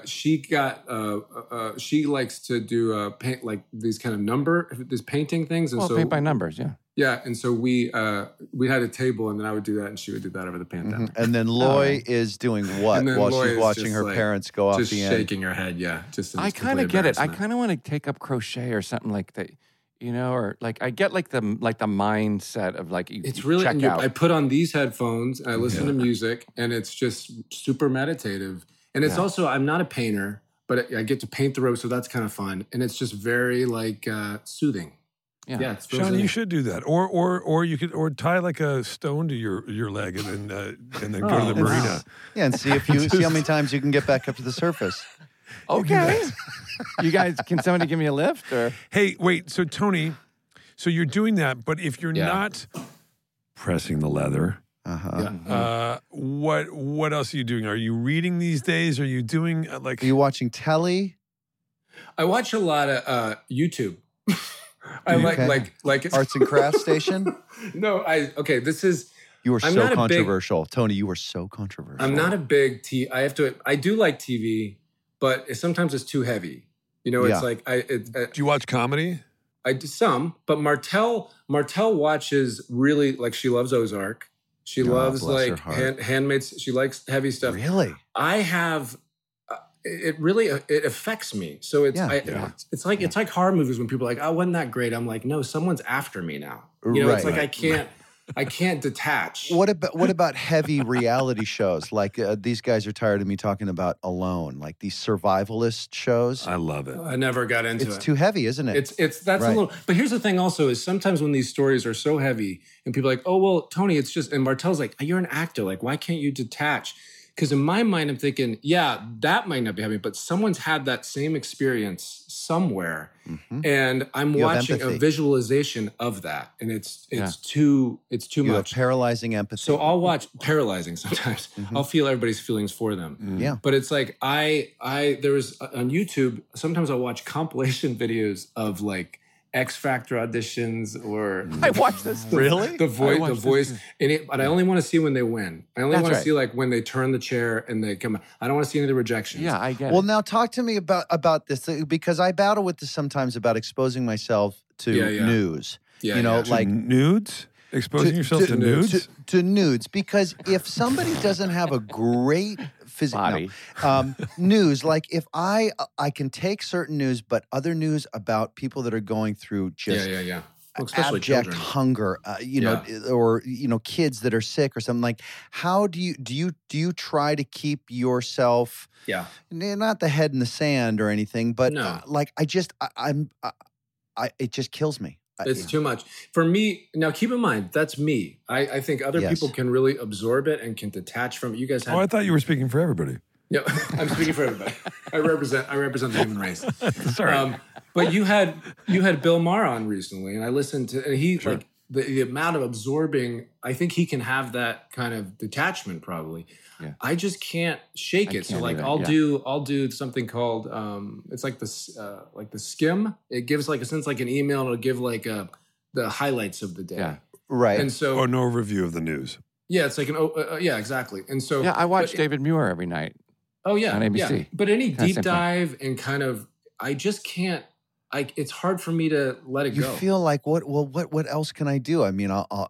likes to do paint like these kind of these painting things, and Well, so paint by numbers, yeah. yeah, and so we had a table, and then I would do that, and she would do that over the pandemic. And then Loy is doing what And then while Loy she's is watching just her like- parents go off Just the end? shaking her head, yeah. Just I kind of get it. I kind of want to take up crochet or something like that, or like I get like the mindset of like you It's really. check And out. I put on these headphones and I listen to music, and it's just super meditative. And it's also, I'm not a painter, but I get to paint the rope, so that's kind of fun. And it's just very like soothing. Yeah, it's Sean, you should do that, or you could tie like a stone to your leg and then go to the marina. Yeah, and see how many times you can get back up to the surface. Okay. You guys, can somebody give me a lift? Or Hey, wait. So Tony, so you're doing that, but if you're not pressing the leather, what else are you doing? Are you reading these days? Are you doing like? Are you watching telly? I watch a lot of YouTube. I Okay. like Arts and Crafts Station? No, this is. You were I'm so not a big- controversial. Tony, you were so controversial. I'm not a big I do like TV, but sometimes it's too heavy. It's Yeah. like Do you watch comedy? I do some, but Martell watches really like she loves Ozark. She loves bless her like heart. Handmaids. She likes heavy stuff. Really? I have. It really it affects me. So it's it's like horror movies when people are like, oh, wasn't that great? I'm like, no, someone's after me now. It's like I can't detach. What about heavy reality shows? Like these guys are tired of me talking about Alone, like these survivalist shows. I love it. I never got into It's it. too heavy, isn't it? That's Right. a little. But here's the thing, also, is sometimes when these stories are so heavy, and people are like, "Oh well, Tony, it's just," and Martell's like, "You're an actor. Like, why can't you detach?" Because in my mind, I'm thinking, yeah, that might not be heavy, but someone's had that same experience somewhere, and I'm You have watching a empathy. visualization of that, and it's too you have much. paralyzing empathy. So I'll watch paralyzing sometimes. I'll feel everybody's feelings for them. yeah. But it's like there was on YouTube, sometimes I'll watch compilation videos of like X Factor auditions or I watched this. Really? the voice, watched but I only want to see when they win. I only That's want to right. see like when they turn the chair and they come. I don't want to see any of the rejections. Yeah, I get Well, it. now talk to me about this because I battle with this sometimes about exposing myself to news. Yeah, you know, yeah. like Nudes? Exposing yourself to nudes? to nudes, because if somebody doesn't have a great Body. news, like if I can take certain news, but other news about people that are going through just yeah. Well, especially abject children. hunger, or kids that are sick or something, like how do you try to keep yourself Yeah. not the head in the sand or anything, but No. it just kills me. It's too much for me. Now, keep in mind, that's me. I think other Yes. people can really absorb it and can detach from it. You guys have. Oh, I thought you were speaking for everybody. Yeah, I'm speaking for everybody. I represent the human race. Sorry. But you had Bill Maher on recently, and I listened to, and he like the amount of absorbing, I think he can have that kind of detachment probably. Yeah. I just can't shake I it. So can't like either, I'll do something called it's like the skim. It gives like since like an email, it'll give like the highlights of the day. Yeah. Right. And so Or no review of the news. yeah, it's like an yeah, exactly. And so Yeah, I watch but- David Muir every night. Oh yeah, on ABC. Yeah. But any Kinda deep same thing. dive and kind of, I just can't. It's hard for me to let it You go. feel like what else can I do? I mean,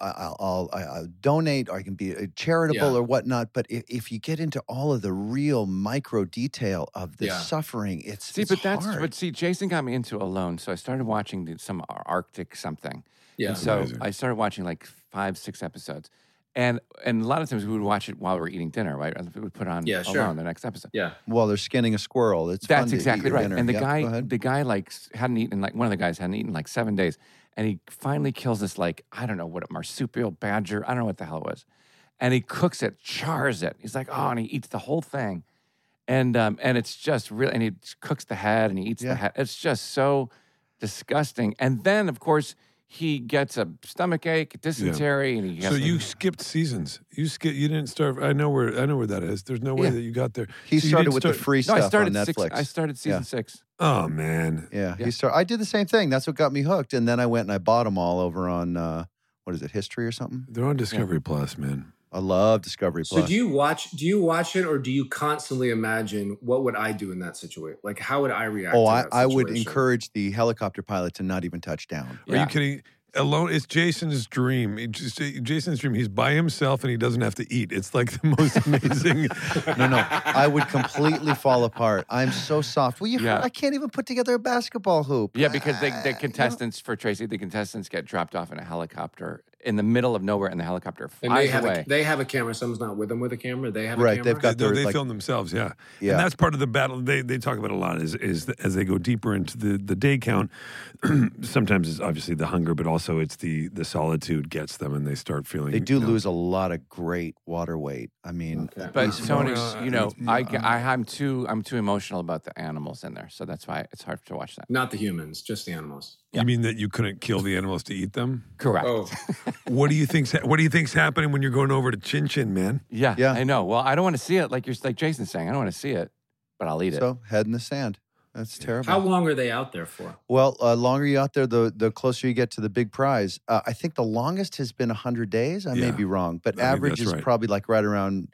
I'll donate, or I can be charitable Yeah. or whatnot. But if you get into all of the real micro detail of the Yeah. suffering, it's hard. But Jason got me into Alone, so I started watching some Arctic something. Yeah. And so Amazing. I started watching like 5-6 episodes, and a lot of times we would watch it while we were eating dinner, right? We would put on Yeah, sure. Alone, the next episode. Yeah. Well, they're skinning a squirrel. It's fun That's to eat exactly your right. dinner. And the Yeah, go ahead. guy like hadn't eaten like one of the guys hadn't eaten like 7 days, and he finally kills this like I don't know what a marsupial badger. I don't know what the hell it was, and he cooks it, chars it. He's like, oh, and he eats the whole thing, and it's just real. And he cooks the head and he eats Yeah. the head. It's just so disgusting. And then of course he gets a stomach ache, dysentery, and he So has you skipped seasons. You didn't start. I know where that is. There's no way Yeah. that you got there. He So you started didn't with the start- free no. stuff I started on six. Netflix. I started season Yeah. 6. Oh man. Yeah, Yeah. I did the same thing. That's what got me hooked. And then I went and I bought them all over on what is it, History or something? They're on Discovery Plus, man. I love Discovery Plus. So do you watch it, or do you constantly imagine what would I do in that situation? Like how would I react? Oh, to I, that I would situation? encourage the helicopter pilot to not even touch down. Are you kidding? Alone, it's Jason's dream. Jason's dream. He's by himself and he doesn't have to eat. It's like the most amazing. No, I would completely fall apart. I'm so soft. Well, Yeah. I can't even put together a basketball hoop. Yeah, because the You know? contestants for Tracy, the contestants get dropped off in a helicopter in the middle of nowhere, and the helicopter And flies they away. have a camera. Someone's not with them with a camera. They have a Right, camera. they've got No, their, they like- film themselves, yeah. Yeah. And that's part of the battle. They talk about a lot is as they go deeper into the day count. Sometimes it's obviously the hunger, but also it's the solitude gets them, and they start feeling. They do lose a lot of great water weight. I mean, Okay. But these Tony, folks- you know, I'm too emotional about the animals in there, so that's why it's hard to watch that. Not the humans, just the animals. You mean that you couldn't kill the animals to eat them? Correct. Oh, What do you think's happening when you're going over to Chin Chin, man? Yeah, Yeah. I know. Well, I don't want to see it like Jason's saying. I don't want to see it, but I'll eat it. So head in the sand. That's terrible. how long are they out there for? Well, longer you're out there, the closer you get to the big prize. I think the longest has been 100 days. I may Yeah. be wrong, but I think average that's is right. probably like right around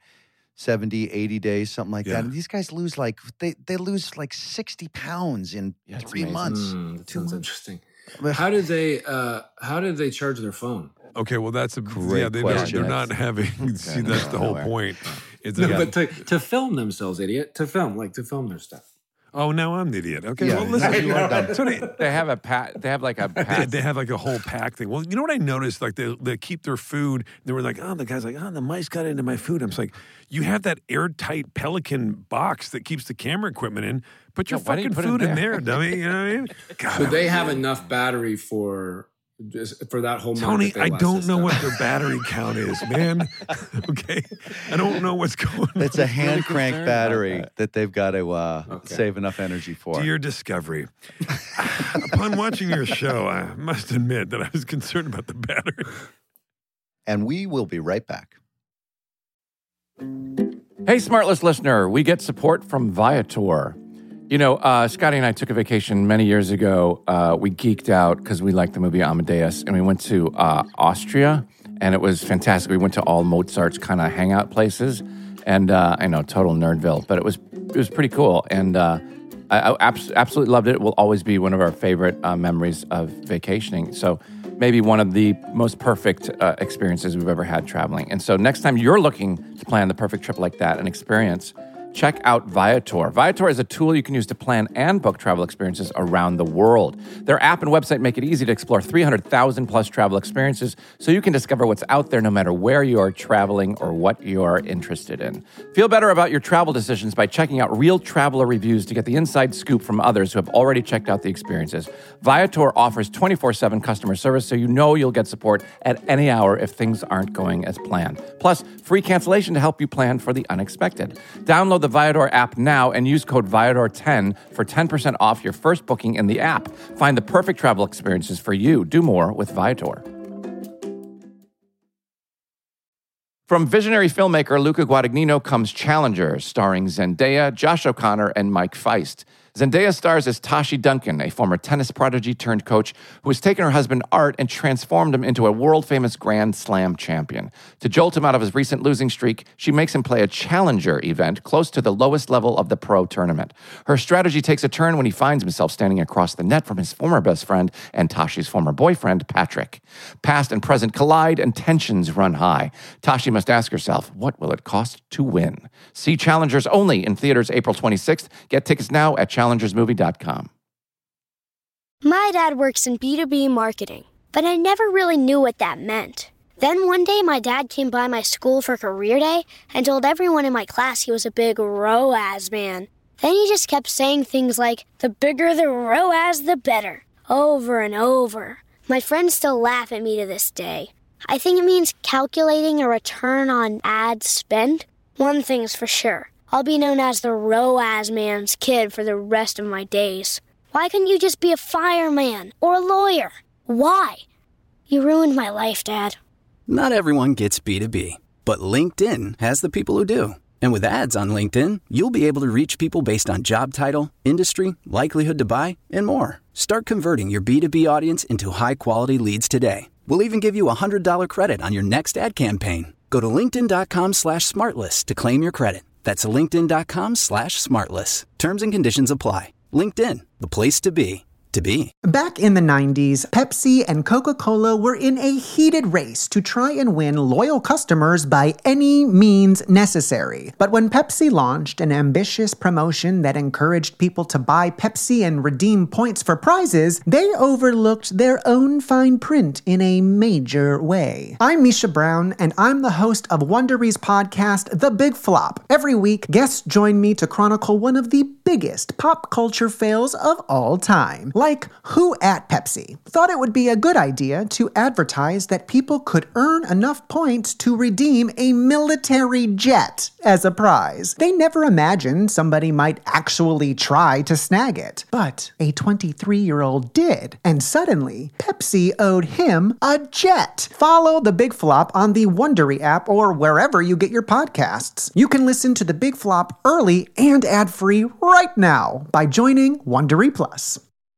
70, 80 days, something like Yeah. that. And these guys lose like, they lose like 60 pounds in Yeah, it's 3 amazing. months. That 2 sounds months. interesting. Well, How did they charge their phone? Okay, well that's a Great they're question. not having. See, no, that's the whole nowhere. point. It's No, a- but to film themselves, idiot. To film their stuff. oh, now I'm the idiot. Okay, Yeah, well listen, you are dumb. So They have a pack. They have like a pack. they have like a whole pack thing. Well, you know what I noticed? Like they keep their food. They were like, oh, the guy's like, oh, the mice got into my food. I'm just like, you have that airtight Pelican box that keeps the camera equipment in. Put your Yeah, why do you fucking put it food in there? there, dummy. You know what I mean? God, So they have enough battery for that whole month. Tony, that they I last don't this know stuff. what their battery count is, man. Okay, I don't know what's going on. It's a hand crank concerned about battery that. that they've got to Okay. save enough energy for. Dear Discovery, upon watching your show, I must admit that I was concerned about the battery. And we will be right back. Hey, Smartless listener, we get support from Viator. You know, Scotty and I took a vacation many years ago. We geeked out because we liked the movie Amadeus, and we went to Austria, and it was fantastic. We went to all Mozart's kind of hangout places, and I know, total nerdville, but it was pretty cool, and I absolutely loved it. It will always be one of our favorite memories of vacationing. So maybe one of the most perfect experiences we've ever had traveling. And so next time you're looking to plan the perfect trip like that, an experience, check out Viator. Viator is a tool you can use to plan and book travel experiences around the world. Their app and website make it easy to explore 300,000 plus travel experiences so you can discover what's out there no matter where you are traveling or what you're interested in. Feel better about your travel decisions by checking out real traveler reviews to get the inside scoop from others who have already checked out the experiences. Viator offers 24/7 customer service so you know you'll get support at any hour if things aren't going as planned. Plus, free cancellation to help you plan for the unexpected. Download the Viator app now and use code Viator10 for 10% off your first booking in the app. Find the perfect travel experiences for you. Do more with Viator. From visionary filmmaker Luca Guadagnino comes Challengers, starring Zendaya, Josh O'Connor, and Mike Feist. Zendaya stars as Tashi Duncan, a former tennis prodigy turned coach who has taken her husband Art and transformed him into a world-famous Grand Slam champion. To jolt him out of his recent losing streak, she makes him play a challenger event close to the lowest level of the pro tournament. Her strategy takes a turn when he finds himself standing across the net from his former best friend and Tashi's former boyfriend, Patrick. Past and present collide and tensions run high. Tashi must ask herself, what will it cost to win? See Challengers only in theaters April 26th. Get tickets now at challengersmovie.com. My dad works in B2B marketing, but I never really knew what that meant. Then one day my dad came by my school for career day and told everyone in my class he was a big ROAS man. Then he just kept saying things like, the bigger the ROAS, the better, over and over. My friends still laugh at me to this day. I think it means calculating a return on ad spend. One thing's for sure. I'll be known as the ROAS man's kid for the rest of my days. Why couldn't you just be a fireman or a lawyer? Why? You ruined my life, Dad. Not everyone gets B2B, but LinkedIn has the people who do. And with ads on LinkedIn, you'll be able to reach people based on job title, industry, likelihood to buy, and more. Start converting your B2B audience into high-quality leads today. We'll even give you a $100 credit on your next ad campaign. Go to linkedin.com/smartlist to claim your credit. That's linkedin.com/smartlist. Terms and conditions apply. LinkedIn, the place to be. Back in the 90s, Pepsi and Coca-Cola were in a heated race to try and win loyal customers by any means necessary. But when Pepsi launched an ambitious promotion that encouraged people to buy Pepsi and redeem points for prizes, they overlooked their own fine print in a major way. I'm Misha Brown, and I'm the host of Wondery's podcast, The Big Flop. Every week, guests join me to chronicle one of the biggest pop culture fails of all time. Like, who at Pepsi thought it would be a good idea to advertise that people could earn enough points to redeem a military jet as a prize? They never imagined somebody might actually try to snag it. But a 23-year-old did, and suddenly, Pepsi owed him a jet. Follow The Big Flop on the Wondery app or wherever you get your podcasts. You can listen to The Big Flop early and ad-free right now by joining Wondery Plus.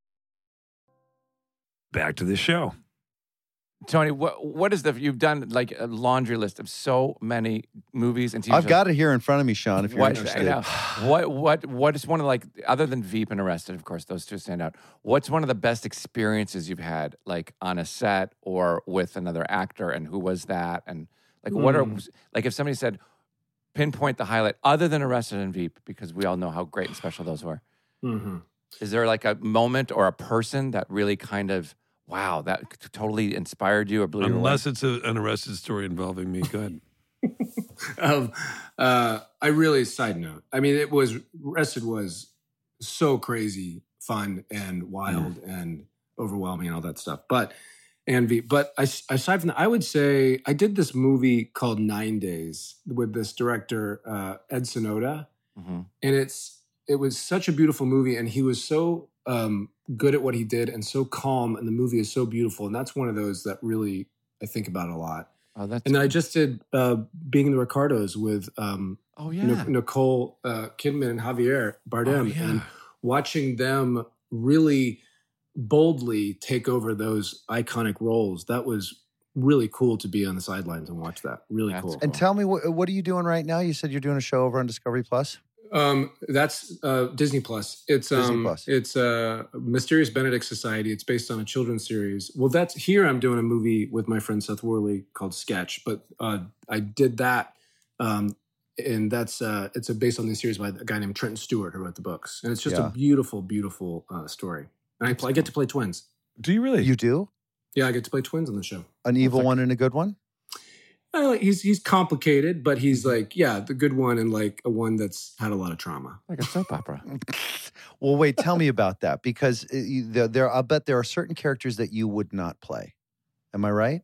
Back to the show. Tony, what is you've done like a laundry list of so many movies and TV shows. I've got it here in front of me, Sean, if you're interested. What is one of like, other than Veep and Arrested, of course, those two stand out. What's one of the best experiences you've had, like on a set or with another actor, and who was that? And like, what are, like if somebody said, pinpoint the highlight other than Arrested and Veep, because we all know how great and special those were. Mm-hmm. Is there like a moment or a person that really kind of, wow, that totally inspired you or blew you away? Unless it's an Arrested story involving me. Go ahead. I really, side note, I mean, Arrested was so crazy, fun and wild and overwhelming and all that stuff. But aside from that, I would say I did this movie called 9 Days with this director, Ed Sonoda. Mm-hmm. And it was such a beautiful movie. And he was so good at what he did and so calm, and the movie is so beautiful. And that's one of those that really I think about a lot. Oh, that's and then I just did Being the Ricardos with Nicole Kidman and Javier Bardem, and watching them really boldly take over those iconic roles. That was really cool to be on the sidelines and watch that. Really cool. And tell me, what are you doing right now? You said you're doing a show over on Discovery Plus. That's Disney Plus. It's Disney Plus. It's Mysterious Benedict Society. It's based on a children's series. Well, that's here. I'm doing a movie with my friend Seth Worley called Sketch, but I did that, and that's it's based on the series by a guy named Trenton Stewart who wrote the books, and it's just a beautiful, beautiful story. And I get to play twins. Do you really? You do? Yeah, I get to play twins on the show. An evil one and a good one? He's complicated, but he's like, the good one and like a one that's had a lot of trauma. Like a soap opera. Well, wait, tell me about that, because I'll bet there are certain characters that you would not play. Am I right?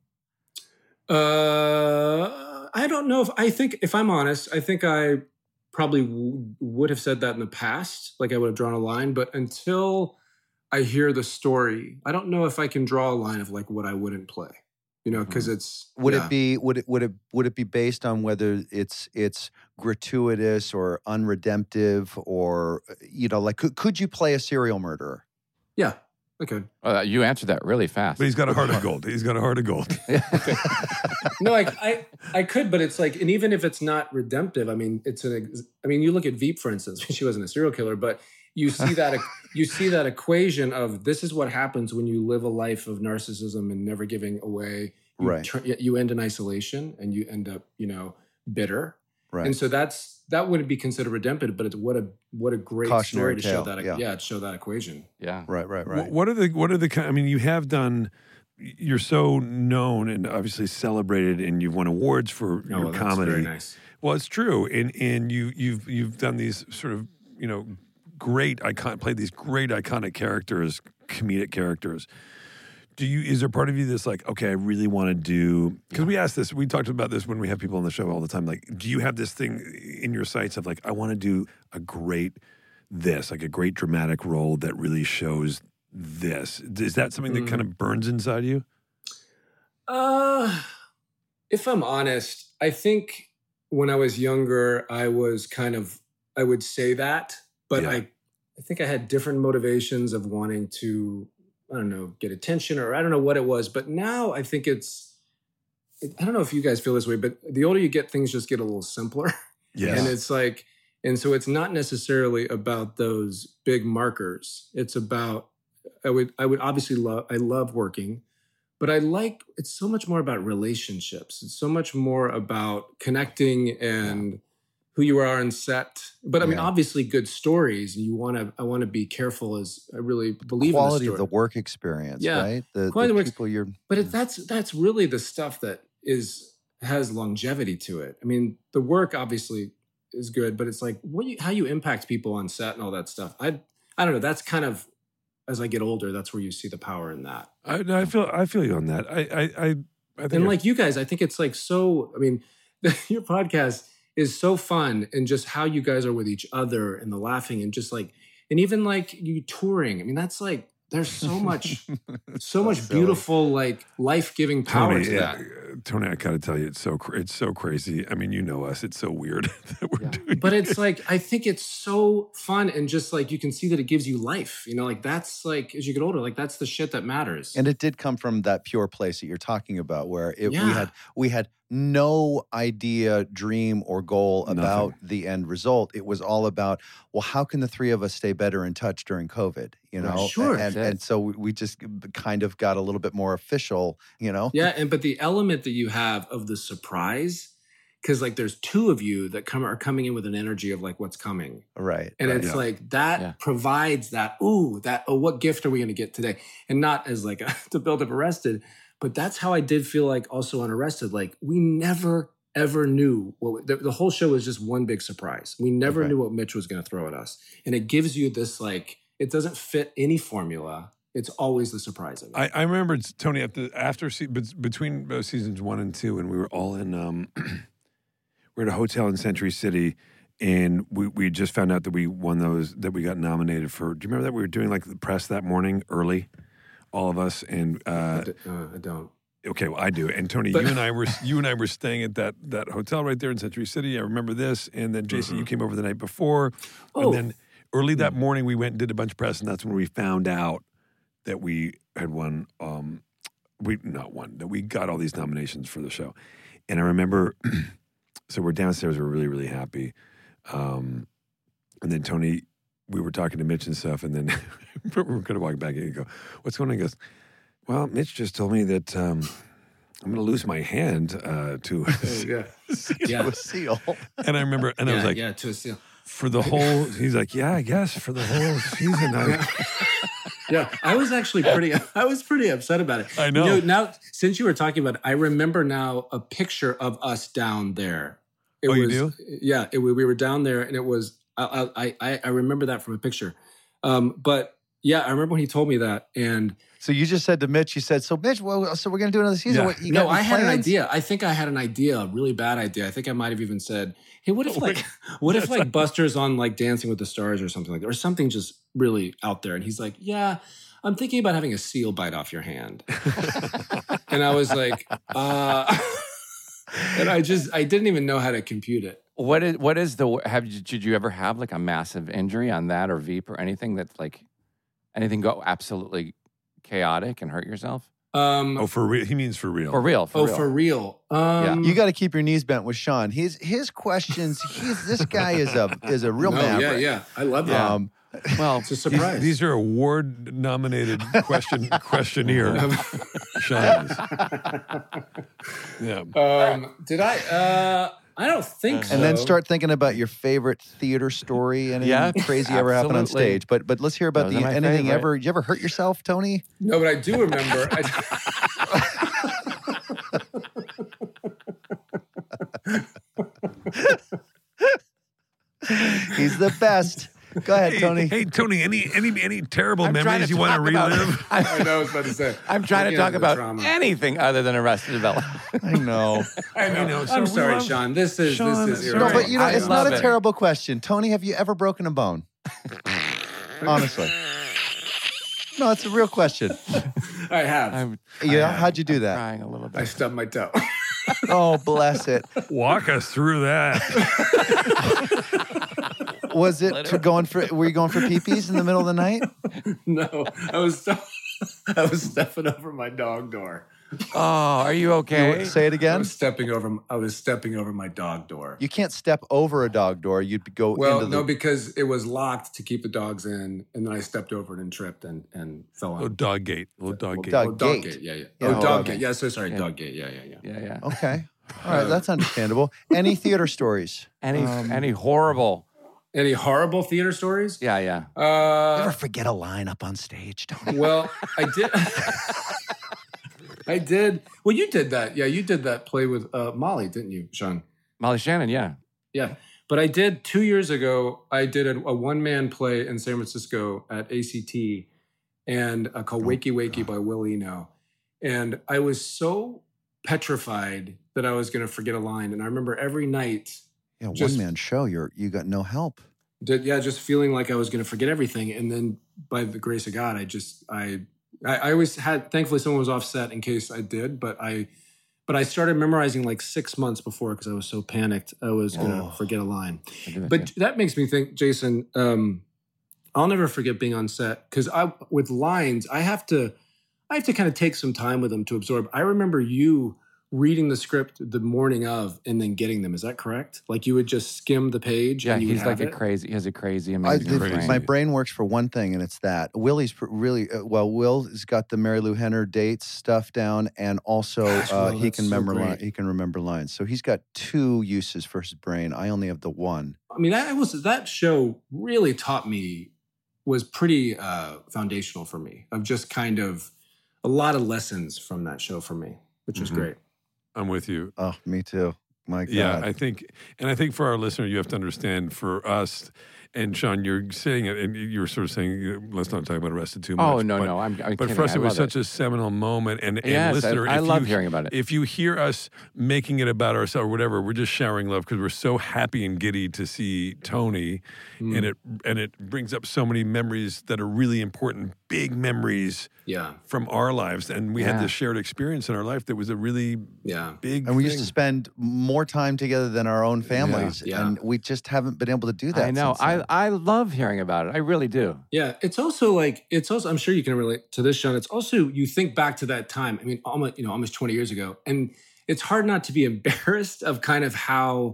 I don't know if I'm honest, I think I probably would have said that in the past. Like I would have drawn a line, but until I hear the story, I don't know if I can draw a line of like what I wouldn't play. because it's Would it be based on whether it's gratuitous or unredemptive, or like could you play a serial murderer? Yeah, I could. You answered that really fast. But he's got a heart of gold. He's got a heart of gold. No, I could, but it's like, and even if it's not redemptive, I mean, you look at Veep, for instance. She wasn't a serial killer, but you see that equation of this is what happens when you live a life of narcissism and never giving away. You end in isolation and you end up, bitter. Right. And so that wouldn't be considered redemptive, but it's what a great Cautionary story to tale, show that show that equation. Yeah. Right. What are the I mean, you have done, you're so known and obviously celebrated, and you've won awards for your comedy. Very nice. Well, it's true. And you've done these sort of, played these great iconic characters, comedic characters. Is there part of you that's like, okay, I really want to do, because we talked about this when we have people on the show all the time, like, do you have this thing in your sights of like, I want to do a great dramatic role that really shows this? Is that something that kind of burns inside you? If I'm honest, I think when I was younger, I would say that, but I think I had different motivations of wanting to, I don't know, get attention, or I don't know what it was. But now I think I don't know if you guys feel this way, but the older you get, things just get a little simpler. Yes. And it's like, and so it's not necessarily about those big markers. It's about, I would obviously I love working, but it's so much more about relationships. It's so much more about connecting and who you are on set. But I mean, obviously good stories. And I want to be careful, as I really believe quality in the of the work experience, right? The quality of the people you're. But that's really the stuff that has longevity to it. I mean, the work obviously is good, but it's like how you impact people on set and all that stuff. I don't know. That's kind of, as I get older, that's where you see the power in that. I feel you on that. I think, and like you guys, I think it's like so. I mean, your podcast is so fun, and just how you guys are with each other and the laughing and just like, and even like you touring. I mean, that's like, there's so much beautiful, like life-giving power to that. Tony, I gotta tell you, it's so crazy. I mean, you know us; it's so weird that we're doing. But it's like, I think it's so fun, and just like you can see that it gives you life. Like that's like, as you get older, like that's the shit that matters. And it did come from that pure place that you're talking about, where we had no idea, dream, or goal about the end result. It was all about, well, how can the three of us stay better in touch during COVID? Sure. And so we just kind of got a little bit more official, Yeah, but the element that you have of the surprise, because like there's two of you that are coming in with an energy of like what's coming, right? And it's like that provides that. What gift are we going to get today? And not as like to build up Arrested, but that's how I did feel like also on Arrested. Like we never ever knew the whole show was just one big surprise. We never knew what Mitch was going to throw at us, and it gives you this like, it doesn't fit any formula. It's always the surprise of it. I remember, Tony, between seasons 1 and 2, and we were all in, we're at a hotel in Century City, and we just found out that we won those, that we got nominated for. Do you remember that we were doing like the press that morning early, all of us? And I don't. Okay, well I do. And Tony, you and I were staying at that hotel right there in Century City. I remember this. And then Jason, you came over the night before, and then early that morning we went and did a bunch of press, and that's when we found out that we had won, that we got all these nominations for the show. And I remember, so we're downstairs, we're really, really happy. And then Tony, we were talking to Mitch and stuff, and then we were going to walk back in and go, what's going on? He goes, well, Mitch just told me that I'm going to lose my hand to a seal. And I remember, and I was like, to a seal. For the whole, he's like, yeah, I guess for the whole season. Yeah, I was actually pretty upset about it. I know. Now, since you were talking about it, I remember now a picture of us down there. You do? Yeah, we were down there, and it was, I remember that from a picture. But Yeah, I remember when he told me that. And So you just said to Mitch, you said, so Mitch, well, so we're going to do another season. Yeah. What, you got no, any I had an plans? idea. I think I had an idea, a really bad idea. I think I might have even said, hey, what if like Buster's on like Dancing with the Stars or something like that, or something just really out there. And he's like, yeah, I'm thinking about having a seal bite off your hand. And I was like, and I didn't even know how to compute it. Did you ever have like a massive injury on that or Veep or anything that's like, anything go absolutely chaotic and hurt yourself? Oh, for real? He means for real. For real. For real. You got to keep your knees bent with Sean. His questions. This guy is a real maverick. Yeah. I love that. Well, It's a surprise. These are award-nominated questionnaire. Sean is. Yeah. Did I? I don't think so. And then start thinking about your favorite theater story and anything crazy ever happened on absolutely. stage. But let's hear about Those are my anything favorite. ever. Did you ever hurt yourself, Tony? No, but I do remember. He's the best. Go ahead, Tony. Hey, Tony. Any terrible I'm trying memories to you want to talk about- relive? I know I was about to say. I'm trying to Looking talk at the about trauma. anything other than Arrested Development. I know. I know. So I'm we sorry, love- Sean. This is Sean, irritating. No, Right. but you know, I it's not love a it. terrible question. Tony, have you ever broken a bone? Honestly. No, it's a real question. I have. Yeah, how'd you do that? Crying a little I bit. stubbed my toe. Oh, bless it. Walk us through that. Was it were you going for pee-pees in the middle of the night? No, I was stepping over my dog door. Oh, are you okay? Say it I again. was stepping over my dog door. You can't step over a dog door. You'd go Well, into the... no, because it was locked to keep the dogs in, and then I stepped over it and tripped and fell Little on. dog gate. Little dog gate. Dog Dog gate. gate. Yeah. Yeah, Oh, dog dog gate. gate. Yeah, so sorry, Yeah. dog gate. Yeah. Yeah. Okay. All right, that's understandable. Any theater stories? Any horrible? Any horrible theater stories? Yeah. Ever forget a line up on stage, Tony? Well, I did. I did. Well, you did that. Yeah, you did that play with Molly, didn't you, Sean? Molly Shannon. Yeah. Yeah. But I did 2 years ago, I did a one-man play in San Francisco at ACT and called Wakey Wakey by Will Eno. And I was so petrified that I was going to forget a line. And I remember every night, Yeah, Just- one man show. You got no help. just feeling like I was going to forget everything. And then by the grace of God, I always had, thankfully someone was offset in case I did, but I started memorizing like 6 months before because I was so panicked I was going to forget a line. I do that But too. that makes me think, Jason, I'll never forget being on set because with lines, I have to kind of take some time with them to absorb. I remember you reading the script the morning of and then getting them. Is that correct? Like you would just skim the page. Yeah, and you would he's like have a it? crazy. He has a crazy, amazing brain. My brain works for one thing, and it's that. Willie's really Will's got the Mary Lou Henner dates stuff down, and also Gosh, Will, he that's can so remember great. he can remember lines. So he's got two uses for his brain. I only have the one. I mean, that show really taught me, was pretty foundational for me, of just kind of a lot of lessons from that show for me, which was great. I'm with you. Oh, me too. My God. Yeah, I think for our listener, you have to understand, for us, and Sean, you're saying it, and you were sort of saying, let's not talk about Arrested too much. Oh no, I'm But kidding. for us, I it was love such a seminal moment. And Yes, listener, I if love you- hearing about it. If you hear us making it about ourselves or whatever, we're just showering love because we're so happy and giddy to see Tony, and it brings up so many memories that are really important, big memories Yeah, from our lives. And we had Yeah. this shared experience in our life that was a really yeah. big And we thing. used to spend more time together than our own families, Yeah. and we just haven't been able to do that. I know. since then. I love hearing about it. I really do. Yeah, it's also, I'm sure you can relate to this, Sean. It's also, you think back to that time. I mean, almost 20 years ago. And it's hard not to be embarrassed of kind of how,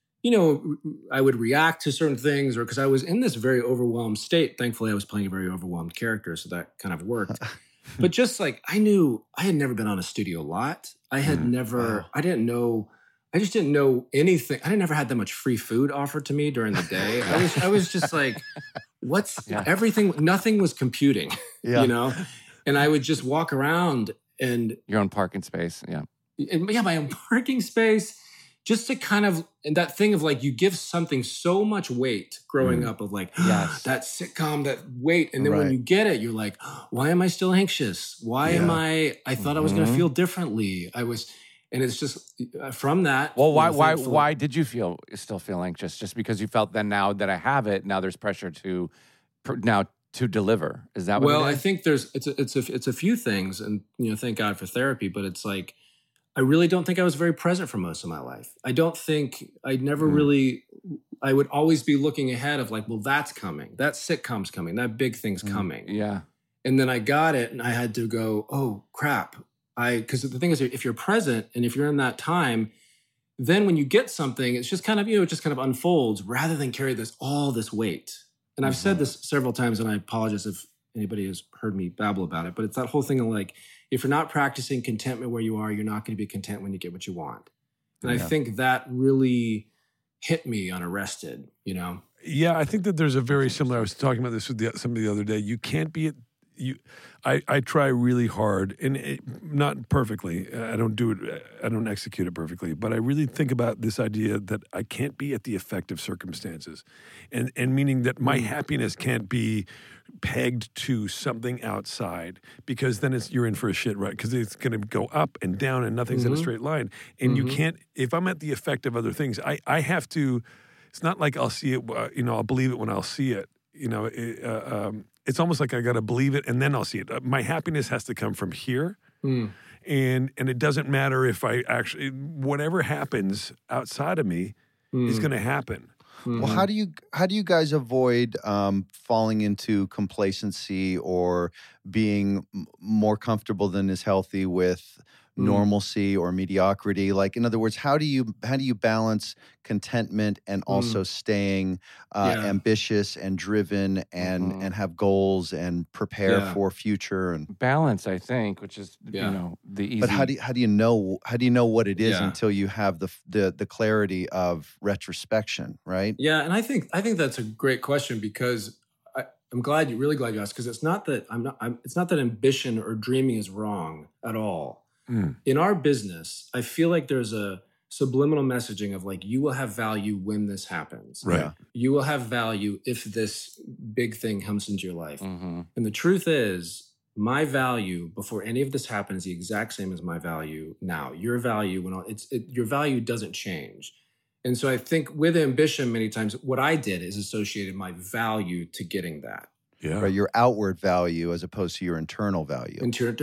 I would react to certain things, or because I was in this very overwhelmed state. Thankfully, I was playing a very overwhelmed character, so that kind of worked. But just like, I knew I had never been on a studio lot. I had never, I just didn't know anything. I never had that much free food offered to me during the day. I was just like, everything, nothing was computing, Yeah. And I would just walk around and Your own parking space. Yeah. my own parking space, just to kind of, and that thing of like, you give something so much weight growing up of like, Yes. that sitcom, that weight. And then when Right. you get it, you're like, why am I still anxious? Why am I thought I was going to feel differently. And it's just from that. Well, you know, thankfully- why did you still feel anxious? Just because you felt that now that I have it, now there's pressure to deliver. Is that what Well, it I is? think it's a few things, and you know, thank God for therapy. But it's like, I really don't think I was very present for most of my life. I don't think I never really. I would always be looking ahead of like, well, that's coming, that sitcom's coming, that big thing's coming, Yeah. and then I got it, and I had to go, oh crap, because the thing is, if you're present and if you're in that time, then when you get something, it's just kind of it just kind of unfolds rather than carry all this weight. And I've said this several times, and I apologize if anybody has heard me babble about it, but it's that whole thing of like, if you're not practicing contentment where you are, you're not going to be content when you get what you want. And I think that really hit me unarrested, you know? Yeah, I think that there's a very similar. I was talking about this with somebody the other day. You can't be at you. I try really hard, and not perfectly. I don't do it. I don't execute it perfectly. But I really think about this idea that I can't be at the effect of circumstances, and meaning that my happiness can't be pegged to something outside, because then you're in for a shit, right? Because it's going to go up and down, and nothing's in a straight line. And you can't. If I'm at the effect of other things, I have to. It's not like I'll see it, I'll believe it when I'll see it. It's almost like I got to believe it and then I'll see it. My happiness has to come from here. And it doesn't matter if I actually, whatever happens outside of me is going to happen. Well, how do you guys avoid falling into complacency or being more comfortable than is healthy with normalcy or mediocrity? Like, in other words, how do you balance contentment and also staying ambitious and driven and have goals and prepare for future and balance, I think, which is the easy. But how do you know what it is until you have the clarity of retrospection, right? Yeah, and I think that's a great question, because I'm really glad you asked, because it's not that it's not that ambition or dreaming is wrong at all. In our business, I feel like there's a subliminal messaging of like, you will have value when this happens. Right. Yeah. You will have value if this big thing comes into your life. And the truth is, my value before any of this happens is the exact same as my value now. Your value, your value doesn't change. And so I think with ambition, many times what I did is associated my value to getting that. Yeah. Right, your outward value as opposed to your internal value.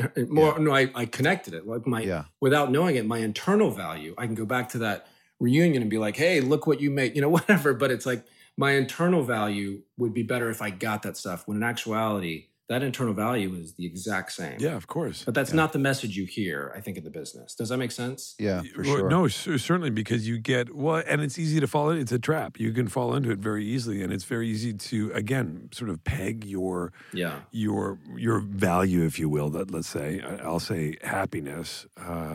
I connected it. Like without knowing it, my internal value, I can go back to that reunion and be like, hey, look what you made, whatever. But it's like my internal value would be better if I got that stuff, when in actuality, that internal value is the exact same. Yeah, of course. But that's not the message you hear, I think, in the business. Does that make sense? Yeah, for sure. No, certainly, because you get, and it's easy to fall in. It's a trap. You can fall into it very easily, and it's very easy to, again, sort of peg your value, if you will. That, let's say, I'll say happiness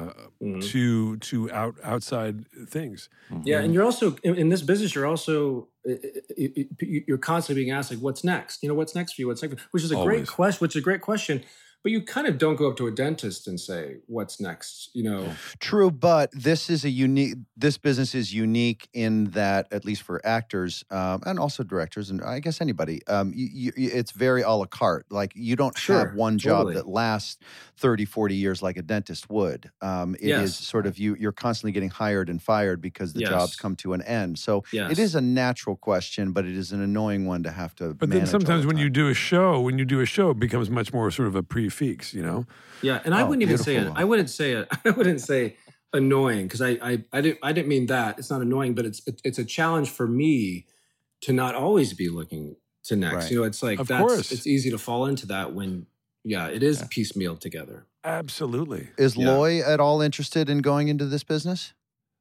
to outside things. Yeah, and you're also in this business. You're also you're constantly being asked, like, what's next? What's next for you? What's next? Which is a great question. Which is a great question. But you kind of don't go up to a dentist and say, what's next? True, but this business is unique in that, at least for actors and also directors, and I guess anybody, it's very a la carte. Like, you don't have one job that lasts 30, 40 years like a dentist would. It is sort of, you're constantly getting hired and fired because the jobs come to an end. So it is a natural question, but it is an annoying one to have to But then sometimes when you do a show, it becomes much more sort of a prefix, Yeah, and I wouldn't even say it. I wouldn't say annoying, because I didn't mean that. It's not annoying, but it's a challenge for me to not always be looking to next. Right. It's like, of course, it's easy to fall into that when it is piecemeal together. Absolutely. Is Loy at all interested in going into this business?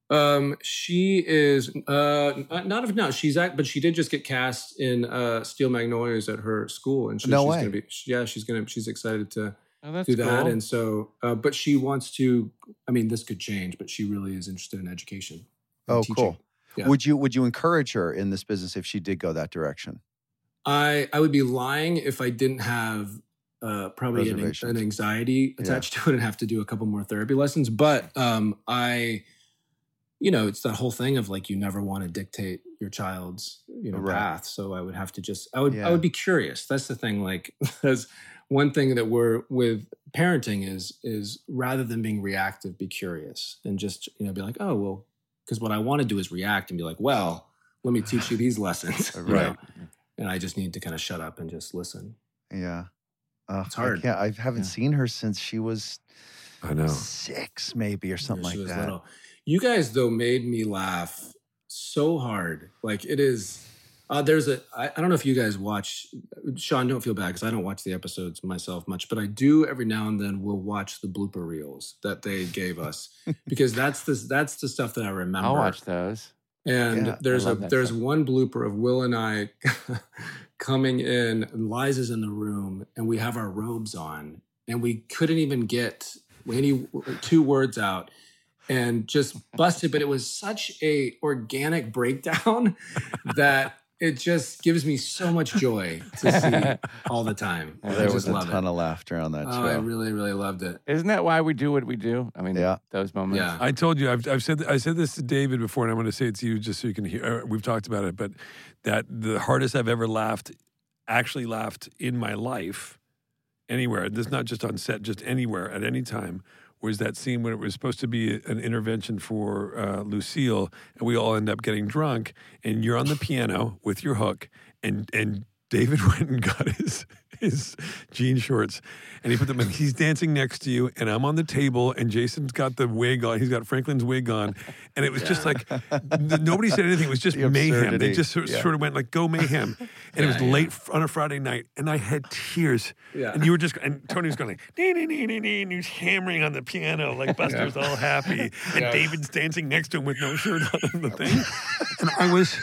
She is not. But she did just get cast in Steel Magnolias at her school, and she's going to be. Yeah, she's excited to do that, cool. and so. But she wants to. I mean, this could change, but she really is interested in education. Oh, teaching. cool. Yeah. Would you encourage her in this business if she did go that direction? I would be lying if I didn't have probably an anxiety attached to it and have to do a couple more therapy lessons. But it's that whole thing of like, you never want to dictate your child's, Right. path. So I would have to I would be curious. That's the thing. Like, that's one thing that we're with parenting is rather than being reactive, be curious and just, be like, oh, well, because what I want to do is react and be like, well, let me teach you these lessons. you Right. know? And I just need to kind of shut up and just listen. Yeah. It's hard. I haven't seen her since she was I know. 6 maybe or something She like was that. little. You guys, though, made me laugh so hard. Like, it is. I don't know if you guys watch. Sean, don't feel bad because I don't watch the episodes myself much, but I do every now and then. Will watch the blooper reels that they gave us because that's the stuff that I remember. I'll watch those. And Yeah, there's I love that there's stuff. one blooper of Will and I coming in, and Liza's in the room, and we have our robes on, and we couldn't even get any 2 words out, and just busted. But it was such a organic breakdown that it just gives me so much joy to see all the time. I There just was a love ton it. of laughter on that Oh, show. I really, really loved it. Isn't that why we do what we do? I mean, Yeah. those moments. Yeah. I told you, I said this to David before, and I'm going to say it to you just so you can hear. We've talked about it, but that the hardest I've ever actually laughed in my life, anywhere. This is not just on set, just anywhere at any time. Was that scene when it was supposed to be an intervention for Lucille, and we all end up getting drunk, and you're on the piano with your hook, and David went and got his jean shorts, and he put them in. He's dancing next to you, and I'm on the table, and Jason's got the wig on. He's got Franklin's wig on, and it was just like nobody said anything. It was just The mayhem. They absurdity. just sort of went like, "Go mayhem," and it was late on a Friday night, and I had tears. Yeah. And you were just, and Tony was going like, nee, nee, nee, nee, nee, and he was hammering on the piano like Buster's all happy, and David's dancing next to him with no shirt on the thing, and I was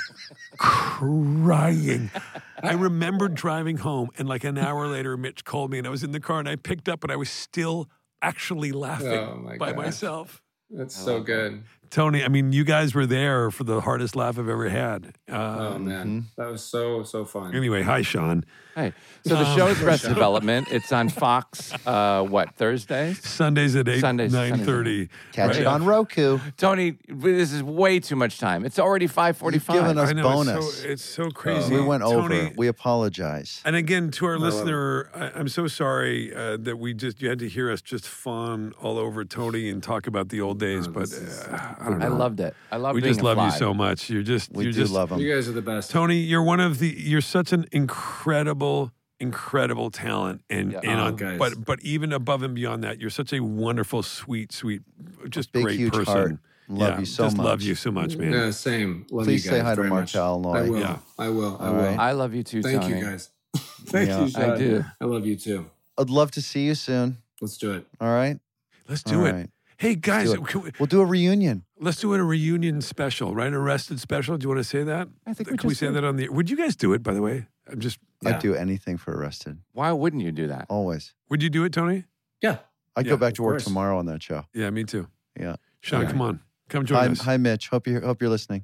crying. I remembered driving home, and like an hour later, Mitch called me, and I was in the car, and I picked up, and I was still actually laughing Oh, my by gosh. myself. That's so good. Tony, I mean, you guys were there for the hardest laugh I've ever had. Oh man, that was so fun. Anyway, hi, Sean. Hey, so the show's Arrested Development. It's on Fox. Thursdays? Sundays at 8, Sundays, 9:30. Catch Right. it on Roku. Tony, this is way too much time. It's already 5:45. You've given us I know, bonus. It's so crazy. We went Tony, over. We apologize. And again, to our listener, I'm so sorry that you had to hear us just fawn all over Tony and talk about the old days. But I don't know. I loved it. I loved We being just a love you fly. so much. We do just love them. You guys are the best. Tony, you're such an incredible talent, and guys. but even above and beyond that, you're such a wonderful, sweet, just Big, great huge person. heart. Love you so just much. love you so much, man. Yeah, same. Love Please you guys say hi to very much. Martel Loy. I will. Yeah. I will. I All will. right. I love you too, Thank Tony. you guys. Thank Yeah. you, Sean. I do. I love you too. I'd love to see you soon. Let's do it. All right. Let's do All it. right. Hey guys, do it. We'll do a reunion. let's do it a reunion special, right? Arrested special. Do you want to say that? I think Can we just say did. that on the? Would you guys do it? By the way, I'm just. I'd do anything for Arrested. Why wouldn't you do that? Always. Would you do it, Tony? Yeah. I'd Yeah, go back to of work course. tomorrow on that show. Yeah, me too. Yeah. Sean, Okay. come on, come join us. Hi, Mitch. Hope you're listening.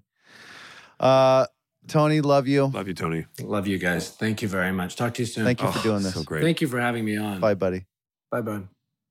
Tony, love you. Love you, Tony. Love you guys. Thank you very much. Talk to you soon. Thank you for doing this. So great. Thank you for having me on. Bye, buddy. Bye, bud.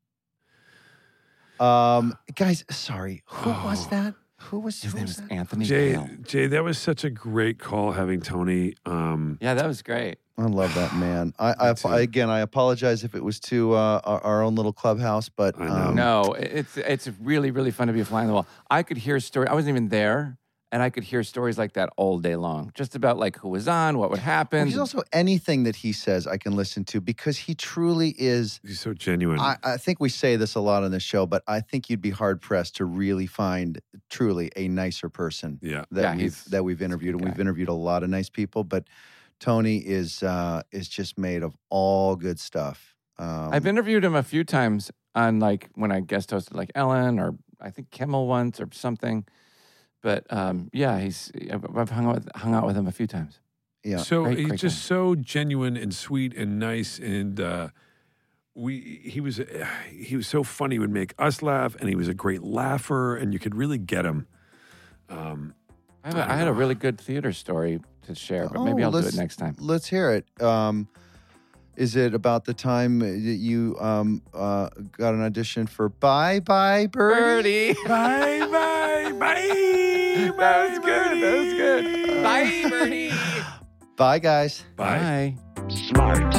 Guys, sorry. Who was that? Who was His name is that? Anthony Jay, Gale. Jay, that was such a great call having Tony. Yeah, that was great. I love that man. I apologize if it was to our own little clubhouse, but I know. No, it's really, really fun to be a fly on the wall. I could hear stories. I wasn't even there, and I could hear stories like that all day long, just about like who was on, what would happen. he's also anything that he says I can listen to because he truly is. He's so genuine. I think we say this a lot on this show, but I think you'd be hard pressed to really find truly a nicer person yeah. that we've interviewed, and we've interviewed a lot of nice people, but Tony is just made of all good stuff. I've interviewed him a few times on like when I guest hosted like Ellen or I think Kimmel once or something. But yeah, I've hung out with him a few times. Yeah. So Great, he's great just guy. so genuine and sweet and nice, and he was so funny. He would make us laugh, and he was a great laugher, and you could really get him. I had a really good theater story to share, but maybe I'll do it next time. Let's hear it. Is it about the time that you got an audition for Bye Bye Birdie? Birdie. Bye, bye, Bye. That was good. That was good. Bye, Bernie. Bye, guys. Bye. Smart.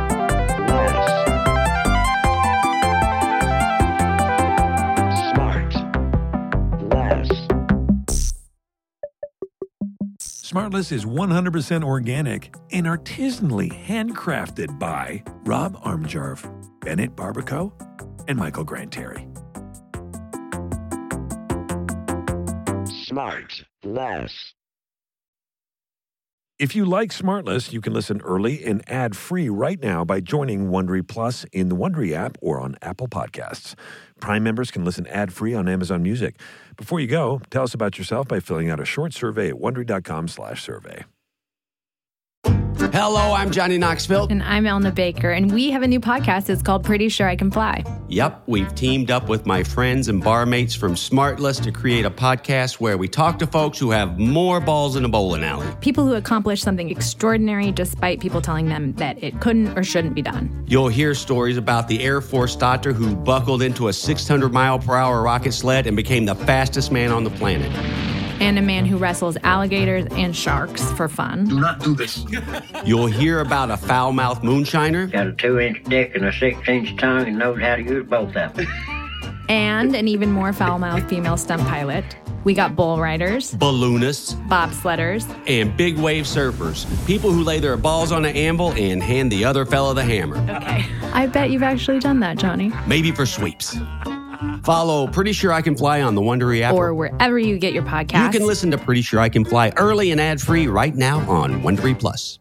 Smartless is 100% organic and artisanally handcrafted by Rob Armjarv, Bennett Barbaco, and Michael Grant-Terry. Smartless. If you like Smartless, you can listen early and ad-free right now by joining Wondery Plus in the Wondery app or on Apple Podcasts. Prime members can listen ad-free on Amazon Music. Before you go, tell us about yourself by filling out a short survey at Wondery.com/survey. Hello, I'm Johnny Knoxville. And I'm Elna Baker, and we have a new podcast. It's called Pretty Sure I Can Fly. Yep, we've teamed up with my friends and barmates from Smartless to create a podcast where we talk to folks who have more balls in a bowling alley. People who accomplish something extraordinary despite people telling them that it couldn't or shouldn't be done. You'll hear stories about the Air Force doctor who buckled into a 600-mile-per-hour rocket sled and became the fastest man on the planet. And a man who wrestles alligators and sharks for fun. Do not do this. You'll hear about a foul-mouthed moonshiner. Got a 2-inch dick and a 6-inch tongue and knows how to use both of them. And an even more foul-mouthed female stunt pilot. We got bull riders, balloonists, bobsledders, and big wave surfers. People who lay their balls on an anvil and hand the other fella the hammer. Okay. I bet you've actually done that, Johnny. Maybe for sweeps. Follow Pretty Sure I Can Fly on the Wondery app. Or wherever you get your podcasts. You can listen to Pretty Sure I Can Fly early and ad-free right now on Wondery Plus.